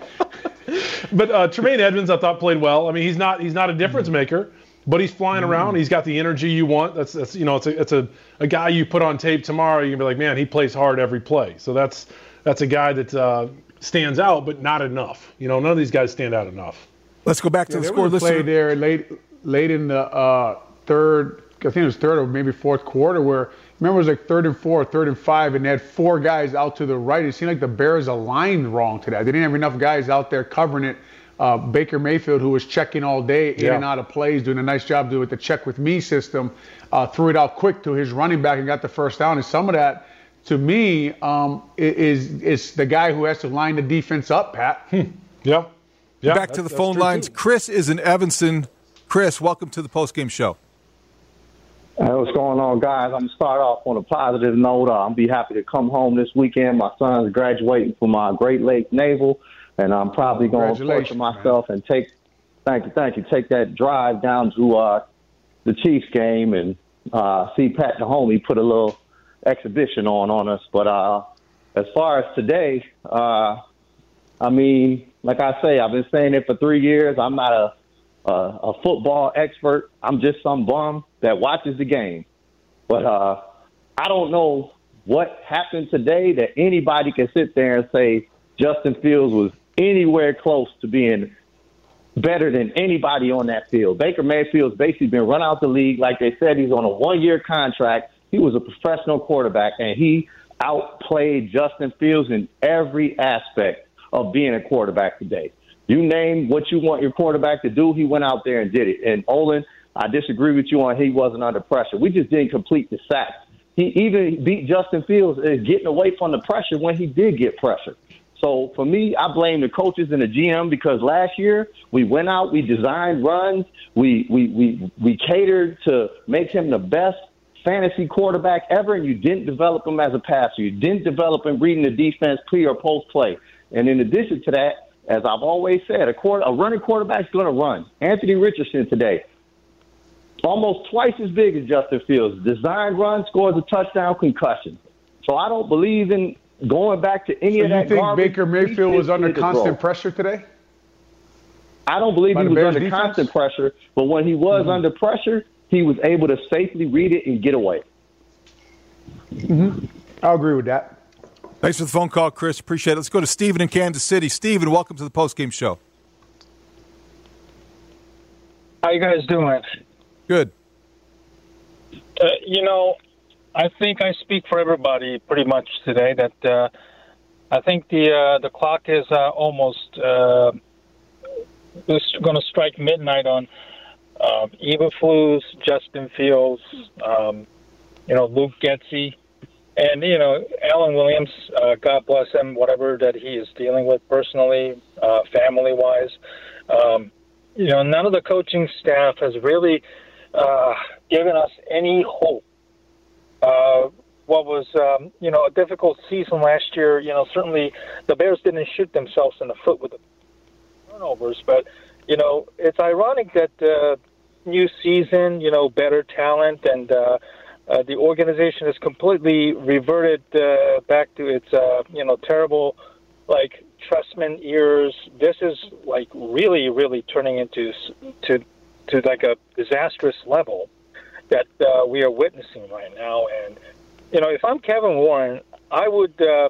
But uh, Tremaine Edmonds, I thought, played well. I mean, he's not he's not a difference maker, but he's flying mm-hmm. around. He's got the energy you want. That's that's you know, it's a it's a, a guy you put on tape tomorrow. You can be like, man, he plays hard every play. So that's that's a guy that uh, stands out, but not enough. You know, none of these guys stand out enough. Let's go back to yeah, the there score. Was a play there late, late in the uh, third. I think it was third or maybe fourth quarter. Where remember it was like third and four, third and five, and they had four guys out to the right. It seemed like the Bears aligned wrong to that. They didn't have enough guys out there covering it. Uh, Baker Mayfield, who was checking all day in yeah. and out of plays, doing a nice job doing with the check with me system, uh, threw it out quick to his running back and got the first down. And some of that, to me, um, is is the guy who has to line the defense up. Pat. Hmm. Yeah. Yeah, Back to the phone lines. Too. Chris is in Evanston. Chris, welcome to the postgame show. Hey, what's going on, guys? I'm going to start off on a positive note. Uh, I'll be happy to come home this weekend. My son's graduating from uh, Great Lakes Naval, and I'm probably going to force myself man. and take, thank you, thank you, take that drive down to uh, the Chiefs game and uh, see Pat the homie put a little exhibition on on us. But uh, as far as today, uh, I mean, like I say, I've been saying it for three years. I'm not a, a a football expert. I'm just some bum that watches the game. But uh, I don't know what happened today that anybody can sit there and say Justin Fields was anywhere close to being better than anybody on that field. Baker Mayfield's basically been run out the league. Like they said, he's on a one-year contract. He was a professional quarterback, and he outplayed Justin Fields in every aspect of being a quarterback today. You name what you want your quarterback to do, he went out there and did it. And Olin, I disagree with you on he wasn't under pressure. We just didn't complete the sacks. He even beat Justin Fields in getting away from the pressure when he did get pressure. So for me, I blame the coaches and the G M because last year we went out, we designed runs, we we we we catered to make him the best fantasy quarterback ever, and you didn't develop him as a passer. You didn't develop him reading the defense pre or post play. And in addition to that, as I've always said, a, quarter, a running quarterback's going to run. Anthony Richardson today, almost twice as big as Justin Fields. Designed run, scores a touchdown, concussion. So I don't believe in going back to any so of that you garbage. think Baker Mayfield was under constant role. pressure today? I don't believe By he was Bears under defense? constant pressure, but when he was mm-hmm. under pressure, he was able to safely read it and get away. Mm-hmm. I'll agree with that. Thanks for the phone call, Chris. Appreciate it. Let's go to Steven in Kansas City. Steven, welcome to the postgame show. How you guys doing? Good. Uh, you know, I think I speak for everybody pretty much today that uh, I think the uh, the clock is uh, almost uh, going to strike midnight on uh, Eberflus, Justin Fields, um, you know, Luke Getsy. And, you know, Alan Williams, uh, God bless him, whatever that he is dealing with personally, uh, family-wise. Um, you know, none of the coaching staff has really uh, given us any hope. Uh, what was, um, you know, a difficult season last year, you know, certainly the Bears didn't shoot themselves in the foot with the turnovers. But, you know, it's ironic that uh, new season, you know, better talent and uh, uh, the organization has completely reverted uh, back to its, uh, you know, terrible, like, Trustman years. This is, like, really, really turning into to to like a disastrous level that uh, we are witnessing right now. And, you know, if I'm Kevin Warren, I would uh,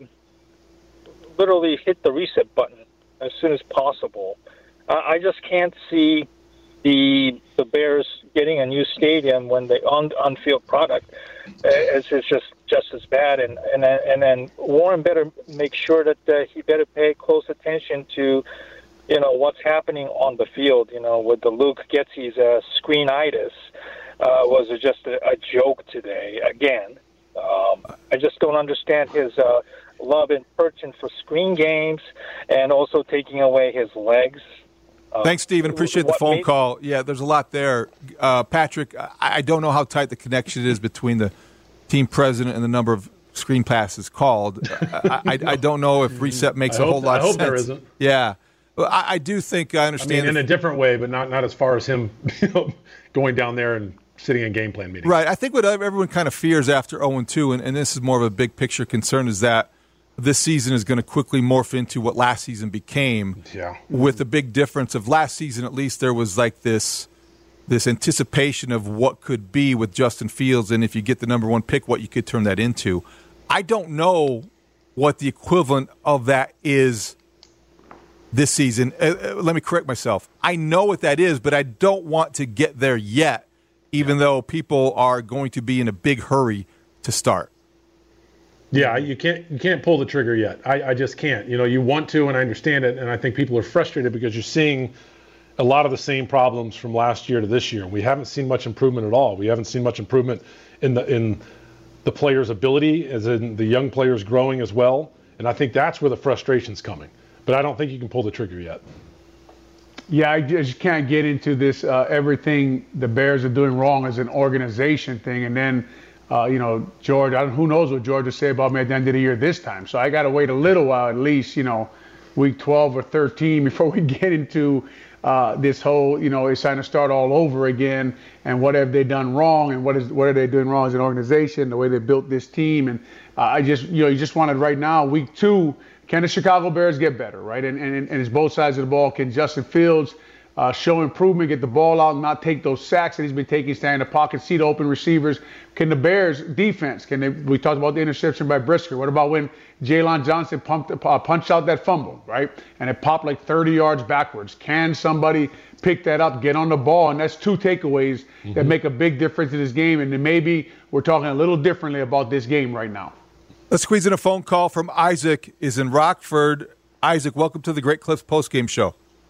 literally hit the reset button as soon as possible. Uh, I just can't see the the Bears getting a new stadium when the on on field product uh, is, is just just as bad. And and then, and then Warren better make sure that uh, he better pay close attention to, you know, what's happening on the field. You know, with the Luke Getsy's uh, screenitis uh, was just a, a joke today again. Um, I just don't understand his uh, love and penchant for screen games, and also taking away his legs. Uh, Thanks, Stephen. Appreciate the phone made- call. Yeah, there's a lot there. Uh, Patrick, I, I don't know how tight the connection is between the team president and the number of screen passes called. I, I, I don't know if reset makes I a hope, whole lot I hope of sense. there isn't. Yeah. Well, I, I do think I I understand. mean, in a different way, but not, not as far as him you know, going down there and sitting in game plan meetings. Right. I think what everyone kind of fears after oh and two, and, and this is more of a big picture concern, is that this season is going to quickly morph into what last season became. Yeah. With the big difference of last season, at least there was like this this anticipation of what could be with Justin Fields, and if you get the number one pick, what you could turn that into. I don't know what the equivalent of that is this season. Uh, let me correct myself. I know what that is, but I don't want to get there yet, even though people are going to be in a big hurry to start. Yeah, you can't you can't pull the trigger yet. I, I just can't. You know, you want to, and I understand it, and I think people are frustrated because you're seeing a lot of the same problems from last year to this year. We haven't seen much improvement at all. We haven't seen much improvement in the in the players' ability, as in the young players growing as well. And I think that's where the frustration's coming. But I don't think you can pull the trigger yet. Yeah, I just can't get into this uh, everything the Bears are doing wrong as an organization thing. And then, uh, you know, George, I don't, who knows what George will say about me at the end of the year this time. So I got to wait a little while, at least, you know, week twelve or thirteen before we get into uh, this whole, you know, it's time to start all over again. And what have they done wrong? And what is what are they doing wrong as an organization, the way they built this team? And uh, I just, you know, you just wanted right now, week two, can the Chicago Bears get better, right? And, and, and it's both sides of the ball. Can Justin Fields uh, show improvement, get the ball out, and not take those sacks that he's been taking, stand in the pocket, see the open receivers? Can the Bears defense, can they, we talked about the interception by Brisker. What about when Jalen Johnson pumped, uh, punched out that fumble, right? And it popped like thirty yards backwards. Can somebody pick that up, get on the ball? And that's two takeaways mm-hmm. that make a big difference in this game. And then maybe we're talking a little differently about this game right now. Let's squeeze in a phone call from Isaac, is in Rockford. Isaac, welcome to the Great Clips postgame show.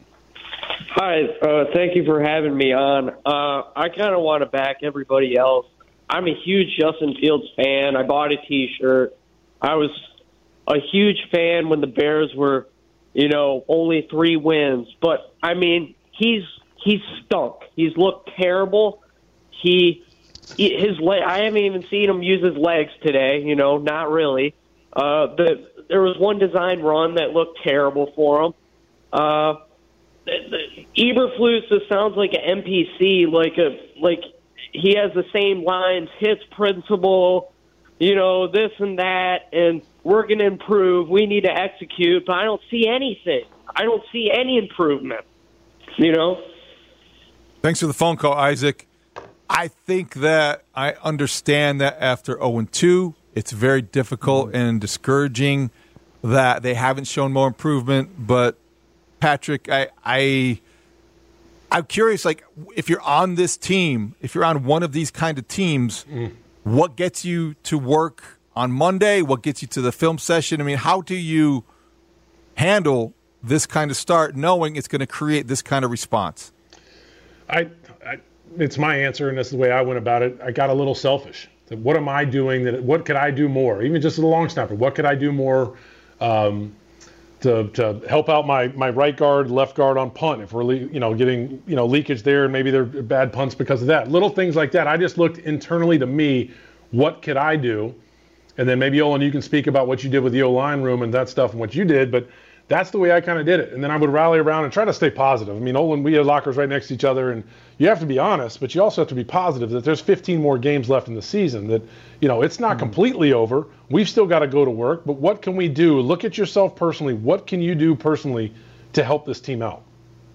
Hi, uh, thank you for having me on. Uh, I kind of want to back everybody else. I'm a huge Justin Fields fan. I bought a T-shirt. I was a huge fan when the Bears were, you know, only three wins. But, I mean, he's he's stunk. He's looked terrible. He... His leg, I haven't even seen him use his legs today, you know, not really. Uh, the, there was one design run that looked terrible for him. Uh, the, the, Eberflus just sounds like an N P C, like a like he has the same lines, hits principle, you know, this and that, and we're going to improve. We need to execute, but I don't see anything. I don't see any improvement, you know. Thanks for the phone call, Isaac. I think that I understand that after oh and two, it's very difficult mm-hmm. and discouraging that they haven't shown more improvement. But, Patrick, I, I, I'm curious, like, if you're on this team, if you're on one of these kind of teams, mm. what gets you to work on Monday? What gets you to the film session? I mean, how do you handle this kind of start knowing it's going to create this kind of response? I, I It's my answer, and this is the way I went about it. I got a little selfish. What am I doing? That what could I do more? Even just as a long snapper, what could I do more um, to to help out my my right guard, left guard on punt? If we're you know getting you know leakage there, and maybe they're bad punts because of that. Little things like that. I just looked internally to me. What could I do? And then maybe Olin, you can speak about what you did with the O-line room and that stuff and what you did. But that's the way I kind of did it. And then I would rally around and try to stay positive. I mean, Olin, we had lockers right next to each other, and you have to be honest, but you also have to be positive that there's fifteen more games left in the season, that, you know, it's not mm-hmm. completely over. We've still got to go to work, but what can we do? Look at yourself personally. What can you do personally to help this team out?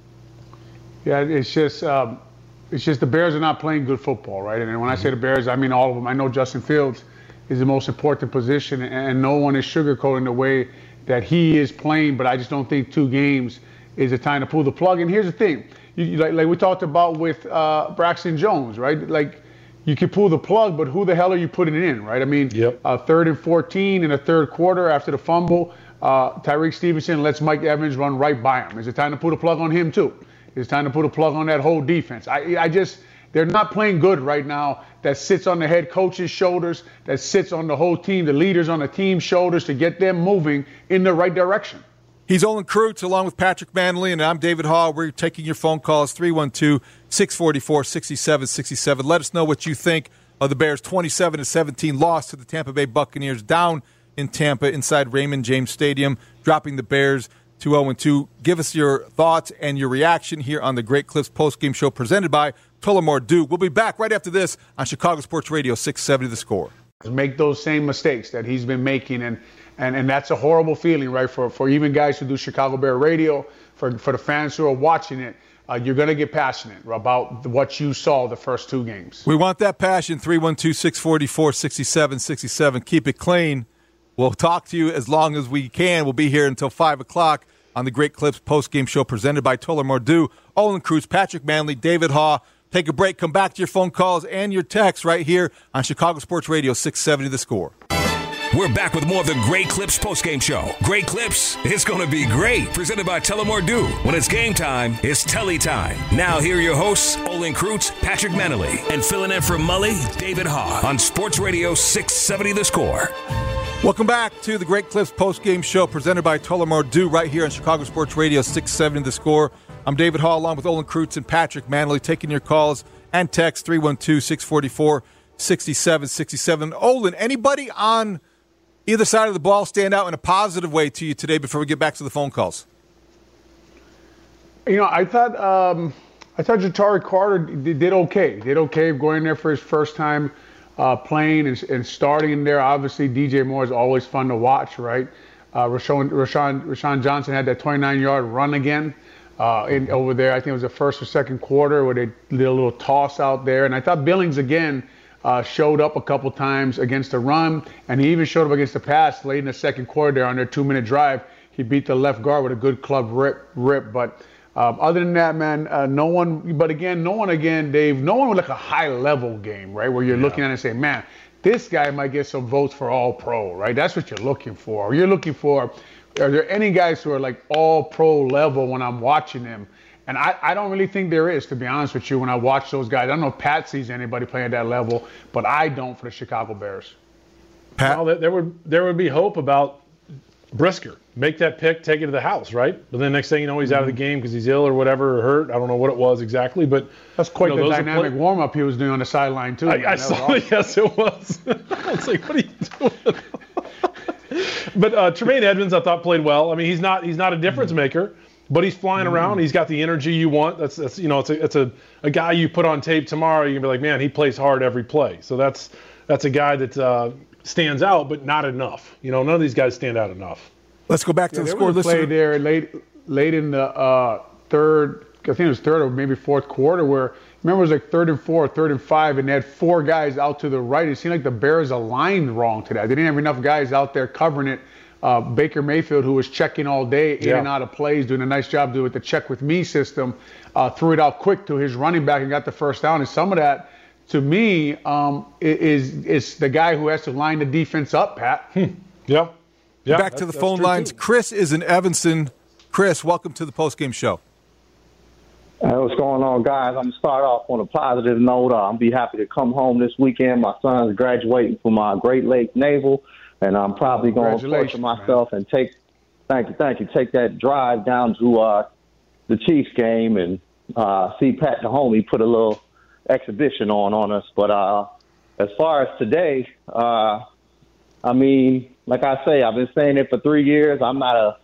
Yeah, it's just um, it's just the Bears are not playing good football, right? And when I say the Bears, I mean all of them. I know Justin Fields is the most important position, and no one is sugarcoating the way that he is playing, but I just don't think two games is the time to pull the plug. And here's the thing, you, you, like, like we talked about with uh, Braxton Jones, right? Like, you can pull the plug, but who the hell are you putting it in, right? I mean, yep. uh, third and fourteen in the third quarter after the fumble, uh, Tyreek Stevenson lets Mike Evans run right by him. Is it time to pull the plug on him too? Is it time to put a plug on that whole defense? I, I just, they're not playing good right now. That sits on the head coach's shoulders, that sits on the whole team, the leaders on the team's shoulders to get them moving in the right direction. He's Olin Kreutz along with Patrick Manley, and I'm David Haugh. We're taking your phone calls, three one two, six four four, six seven six seven. Let us know what you think of the Bears' twenty-seven to seventeen loss to the Tampa Bay Buccaneers down in Tampa inside Raymond James Stadium, dropping the Bears to oh and two. Give us your thoughts and your reaction here on the Great Clips postgame show presented by Tullamore Dew. We'll be back right after this on Chicago Sports Radio six seventy The Score. Make those same mistakes that he's been making, and and, and that's a horrible feeling, right, for, for even guys who do Chicago Bear radio, for, for the fans who are watching it. Uh, you're going to get passionate about what you saw the first two games. We want that passion. three one two, six four four, six seven six seven. Keep it clean. We'll talk to you as long as we can. We'll be here until five o'clock on the Great Clips postgame show presented by Tullamore Dew. Olin Kreutz, Patrick Manley, David Haugh. Take a break. Come back to your phone calls and your texts right here on Chicago Sports Radio six seventy The Score. We're back with more of the Great Clips postgame show. Great Clips, it's going to be great. Presented by Tullamore Dew. When it's game time, it's Telly time. Now here are your hosts, Olin Kreutz, Patrick Manley, and filling in for Mully, David Haugh on Sports Radio six seventy The Score. Welcome back to the Great Clips postgame show presented by Tullamore Dew right here on Chicago Sports Radio six seventy The Score. I'm David Haugh along with Olin Kreutz and Patrick Manley taking your calls and text three one two, six four four, six seven six seven. Olin, anybody on either side of the ball stand out in a positive way to you today before we get back to the phone calls? You know, I thought um, I thought Ja'Tyre Carter did, did okay. Did okay going there for his first time uh, playing and, and starting in there. Obviously, D J Moore is always fun to watch, right? Uh, Rashawn, Rashawn, Rashawn Johnson had that twenty-nine-yard run again uh, in, over there. I think it was the first or second quarter where they did a little toss out there. And I thought Billings, again, uh, showed up a couple times against the run, and he even showed up against the pass late in the second quarter there on their two-minute drive. He beat the left guard with a good club rip. rip. But um, other than that, man, uh, no one – but again, no one again, Dave, no one with like a high-level game, right, where you're yeah. looking at it and saying, man, this guy might get some votes for all-pro, right? That's what you're looking for. You're looking for, are there any guys who are like all-pro level when I'm watching them? And I, I don't really think there is, to be honest with you, when I watch those guys. I don't know if Pat sees anybody playing at that level, but I don't for the Chicago Bears. Pat? Well, there would there would be hope about Brisker. Make that pick, take it to the house, right? But then next thing you know, he's mm-hmm. out of the game because he's ill or whatever, or hurt. I don't know what it was exactly, but that's quite you know, the dynamic play- warm-up he was doing on the sideline, too. I, I saw awesome. Yes, it was. I was like, what are you doing? But uh, Tremaine Edmonds, I thought, played well. I mean, he's not he's not a difference maker, but he's flying mm-hmm. around. He's got the energy you want. That's that's you know, it's a it's a, a guy you put on tape tomorrow. You can be like, man, he plays hard every play. So that's that's a guy that uh, stands out, but not enough. You know, none of these guys stand out enough. Let's go back to yeah, the there score. Was a play there late late in the uh, third. I think it was third or maybe fourth quarter where. Remember, it was like third and four, third and five, and they had four guys out to the right. It seemed like the Bears aligned wrong to that. They didn't have enough guys out there covering it. Uh, Baker Mayfield, who was checking all day in yeah. and out of plays, doing a nice job doing with the check with me system, uh, threw it out quick to his running back and got the first down. And some of that, to me, um, is is the guy who has to line the defense up, Pat. Hmm. Yeah. yeah. Back to the phone lines. Too. Chris is in Evanston. Chris, welcome to the postgame show. Hey, what's going on, guys? I'm going to start off on a positive note. Uh, I'll be happy to come home this weekend. My son's graduating from uh, Great Lakes Naval, and I'm probably going to torture myself man. and take, thank you, thank you, take that drive down to uh, the Chiefs game and uh, see Pat the homie put a little exhibition on on us. But uh, as far as today, uh, I mean, like I say, I've been saying it for three years. I'm not a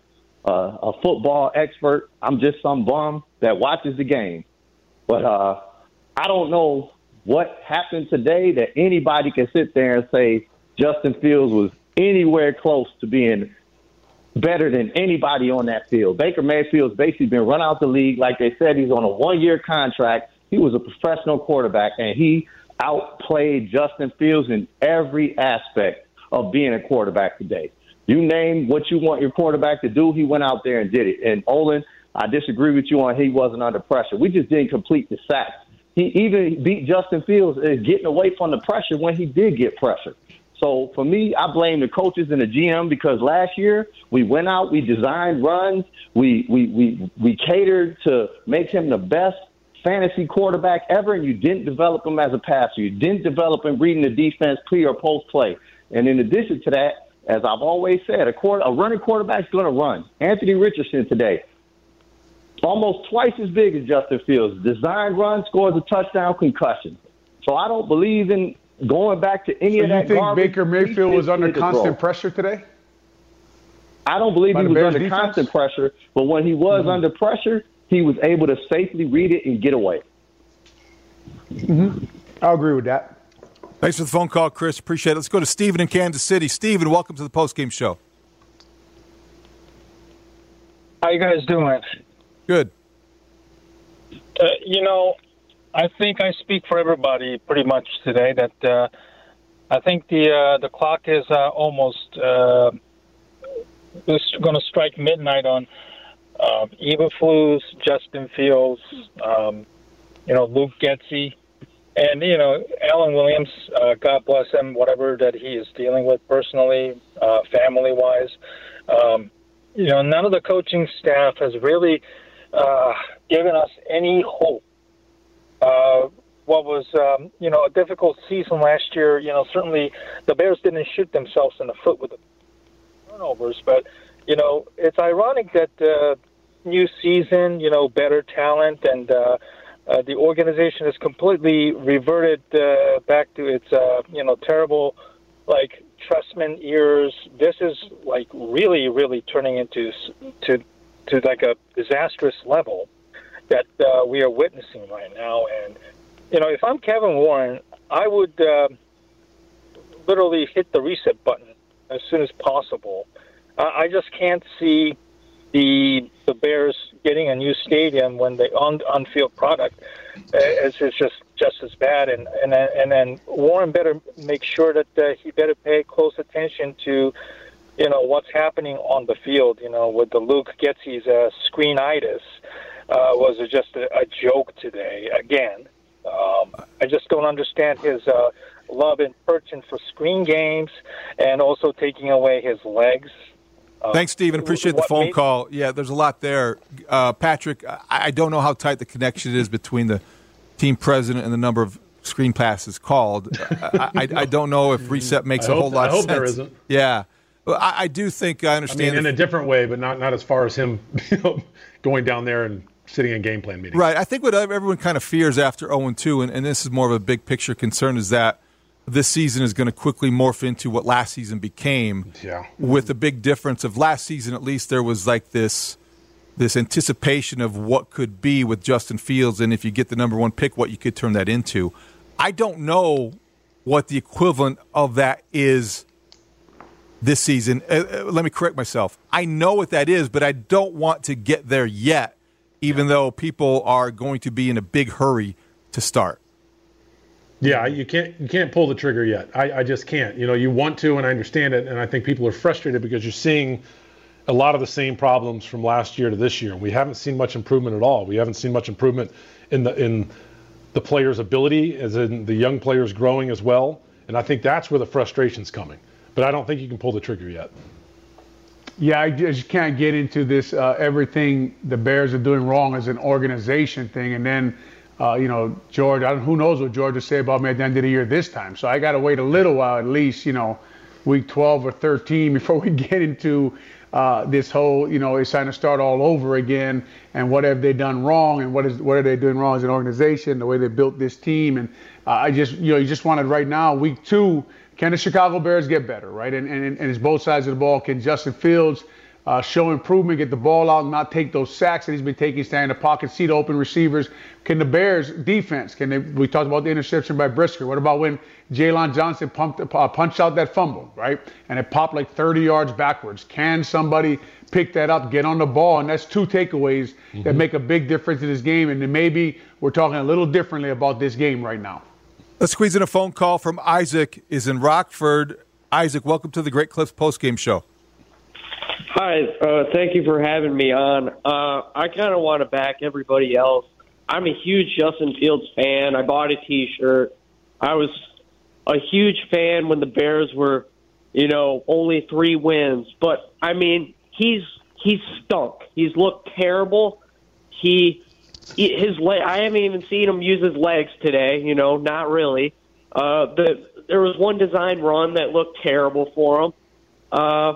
uh, a football expert. I'm just some bum that watches the game. But uh, I don't know what happened today that anybody can sit there and say Justin Fields was anywhere close to being better than anybody on that field. Baker Mayfield's basically been run out the league. Like they said, he's on a one-year contract. He was a professional quarterback, and he outplayed Justin Fields in every aspect of being a quarterback today. You name what you want your quarterback to do, he went out there and did it. And Olin, I disagree with you on he wasn't under pressure. We just didn't complete the sacks. He even beat Justin Fields at getting away from the pressure when he did get pressure. So for me, I blame the coaches and the G M because last year we went out, we designed runs, we we we we catered to make him the best fantasy quarterback ever, and you didn't develop him as a passer. You didn't develop him reading the defense pre or post play. And in addition to that, as I've always said, a, quarter, a running quarterback's going to run. Anthony Richardson today, almost twice as big as Justin Fields. Designed run, scores a touchdown, concussion. So I don't believe in going back to any so of that. You think garbage. Baker Mayfield was under constant pressure today? I don't believe By he was Bears under defense? constant pressure, but when he was Mm-hmm. under pressure, he was able to safely read it and get away. Mm-hmm. I'll agree with that. Thanks for the phone call, Chris. Appreciate it. Let's go to Steven in Kansas City. Steven, welcome to the postgame show. How you guys doing? Good. Uh, you know, I think I speak for everybody pretty much today that uh, I think the uh, the clock is uh, almost uh, going to strike midnight on uh, Eberflus, Justin Fields, um, you know, Luke Getsy. And, you know, Alan Williams, uh, God bless him, whatever that he is dealing with personally, uh, family-wise. Um, you know, none of the coaching staff has really uh, given us any hope. Uh, what was, um, you know, a difficult season last year, you know, certainly the Bears didn't shoot themselves in the foot with the turnovers. But, you know, it's ironic that uh, new season, you know, better talent and uh, – Uh, the organization has completely reverted uh, back to its, uh, you know, terrible, like, Trustman years. This is, like, really, really turning into to, to like, a disastrous level that uh, we are witnessing right now. And, you know, if I'm Kevin Warren, I would uh, literally hit the reset button as soon as possible. I, I just can't see the the Bears getting a new stadium when the on on field product is, is just just as bad, and and then, and then Warren better make sure that uh, he better pay close attention to, you know, what's happening on the field. You know, with the Luke Getsy's uh, screenitis uh, was just a, a joke today again. Um, I just don't understand his uh, love and penchant for screen games, and also taking away his legs. Uh, Thanks, Stephen. Appreciate the phone made- call. Yeah, there's a lot there. Uh, Patrick, I, I don't know how tight the connection is between the team president and the number of screen passes called. I, I, I don't know if reset makes I a hope- whole lot I of hope sense. there isn't. Yeah. Well, I, I do think I I understand. mean, in the- a different way, but not, not as far as him you know, going down there and sitting in game plan meetings. Right. I think what everyone kind of fears after oh and two, and, and this is more of a big picture concern, is that this season is going to quickly morph into what last season became. Yeah. With the big difference of last season, at least there was like this this anticipation of what could be with Justin Fields, and if you get the number one pick, what you could turn that into. I don't know what the equivalent of that is this season. Uh, uh, let me correct myself. I know what that is, but I don't want to get there yet, even though people are going to be in a big hurry to start. Yeah, you can't you can't pull the trigger yet. I, I just can't. You know, you want to, and I understand it, and I think people are frustrated because you're seeing a lot of the same problems from last year to this year. We haven't seen much improvement at all. We haven't seen much improvement in the in the players' ability, as in the young players growing as well. And I think that's where the frustration's coming. But I don't think you can pull the trigger yet. Yeah, I just can't get into this uh, everything the Bears are doing wrong as an organization thing, and then. Uh, you know, George, I don't, who knows what George will say about me at the end of the year this time. So I got to wait a little while, at least, you know, week twelve or thirteen before we get into uh, this whole, you know, it's time to start all over again. And what have they done wrong? And what is what are they doing wrong as an organization, the way they built this team? And uh, I just, you know, you just wanted right now, week two, can the Chicago Bears get better, right? And, and, and it's both sides of the ball. Can Justin Fields uh, show improvement, get the ball out, and not take those sacks that he's been taking, stay in the pocket, see the open receivers. Can the Bears defense, can they, we talked about the interception by Brisker. What about when Jalen Johnson pumped, uh, punched out that fumble, right? And it popped like thirty yards backwards. Can somebody pick that up, get on the ball? And that's two takeaways mm-hmm. that make a big difference in this game. And then maybe we're talking a little differently about this game right now. Let's squeeze in a phone call from Isaac, is in Rockford. Isaac, welcome to the Great Clips postgame show. Hi, uh, thank you for having me on. Uh, I kind of want to back everybody else. I'm a huge Justin Fields fan. I bought a T-shirt. I was a huge fan when the Bears were, you know, only three wins. But, I mean, he's he's stunk. He's looked terrible. He, his leg, I haven't even seen him use his legs today, you know, not really. Uh, the, there was one design run that looked terrible for him. Uh,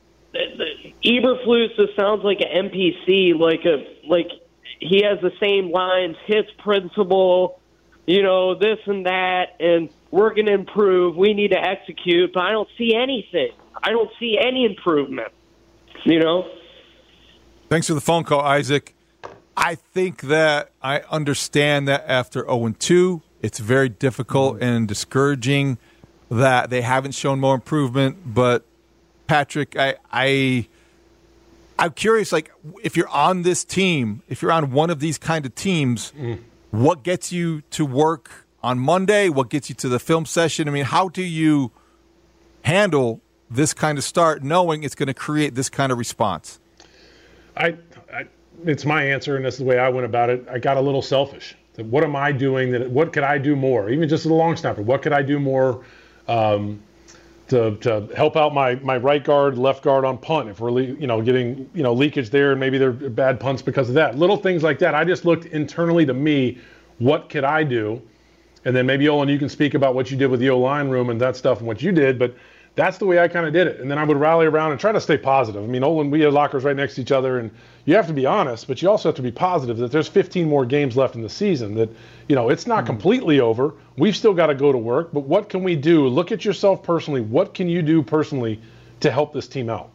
Eberflus just sounds like an N P C, like a like he has the same lines, hits principle, you know, this and that, and we're going to improve. We need to execute, but I don't see anything. I don't see any improvement, you know. Thanks for the phone call, Isaac. I think that I understand that after oh and two, it's very difficult and discouraging that they haven't shown more improvement, but Patrick, I, I, I'm curious, like, if you're on this team, if you're on one of these kind of teams, mm. what gets you to work on Monday? What gets you to the film session? I mean, how do you handle this kind of start knowing it's going to create this kind of response? I, I, it's my answer, and this is the way I went about it. I got a little selfish. What am I doing? That what could I do more? Even just as a long snapper, what could I do more um, to to help out my my right guard, left guard on punt if we're le- you know getting you know leakage there, and maybe they're bad punts because of that. Little things like that. I just looked internally to me, what could I do? And then maybe Olin, you can speak about what you did with the O-line room and that stuff and what you did, but that's the way I kind of did it. And then I would rally around and try to stay positive. I mean, Olin, we had lockers right next to each other, and you have to be honest, but you also have to be positive that there's fifteen more games left in the season, that, you know, it's not mm-hmm. completely over. We've still got to go to work, but what can we do? Look at yourself personally. What can you do personally to help this team out?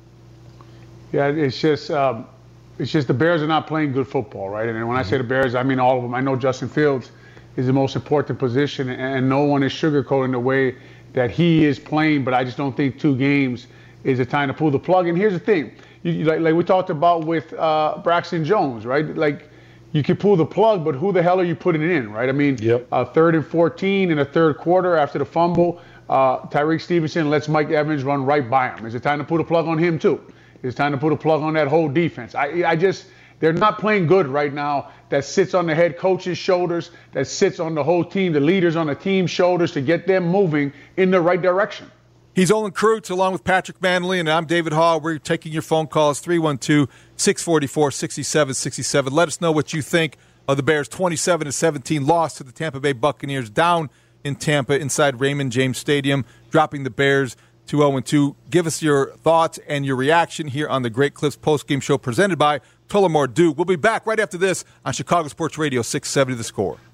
Yeah, it's just um, it's just the Bears are not playing good football, right? And when mm-hmm. I say the Bears, I mean all of them. I know Justin Fields is the most important position, and no one is sugarcoating the way that he is playing, but I just don't think two games is the time to pull the plug. And here's the thing, you, like, like we talked about with uh, Braxton Jones, right? Like, you can pull the plug, but who the hell are you putting it in, right? I mean, yep. uh, third and fourteen in the third quarter after the fumble, uh, Tyreek Stevenson lets Mike Evans run right by him. Is it time to put a plug on him too? Is it time to put a plug on that whole defense? I, I just, they're not playing good right now. That sits on the head coach's shoulders, that sits on the whole team, the leaders on the team's shoulders to get them moving in the right direction. He's Olin Kreutz along with Patrick Manley, and I'm David Hall. We're taking your phone calls, three one two, six four four, six seven six seven. Let us know what you think of the Bears' twenty-seven to seventeen loss to the Tampa Bay Buccaneers down in Tampa inside Raymond James Stadium, dropping the Bears to oh and two. Give us your thoughts and your reaction here on the Great Clips postgame show presented by Tullamore Dew. We'll be back right after this on Chicago Sports Radio six seventy The Score.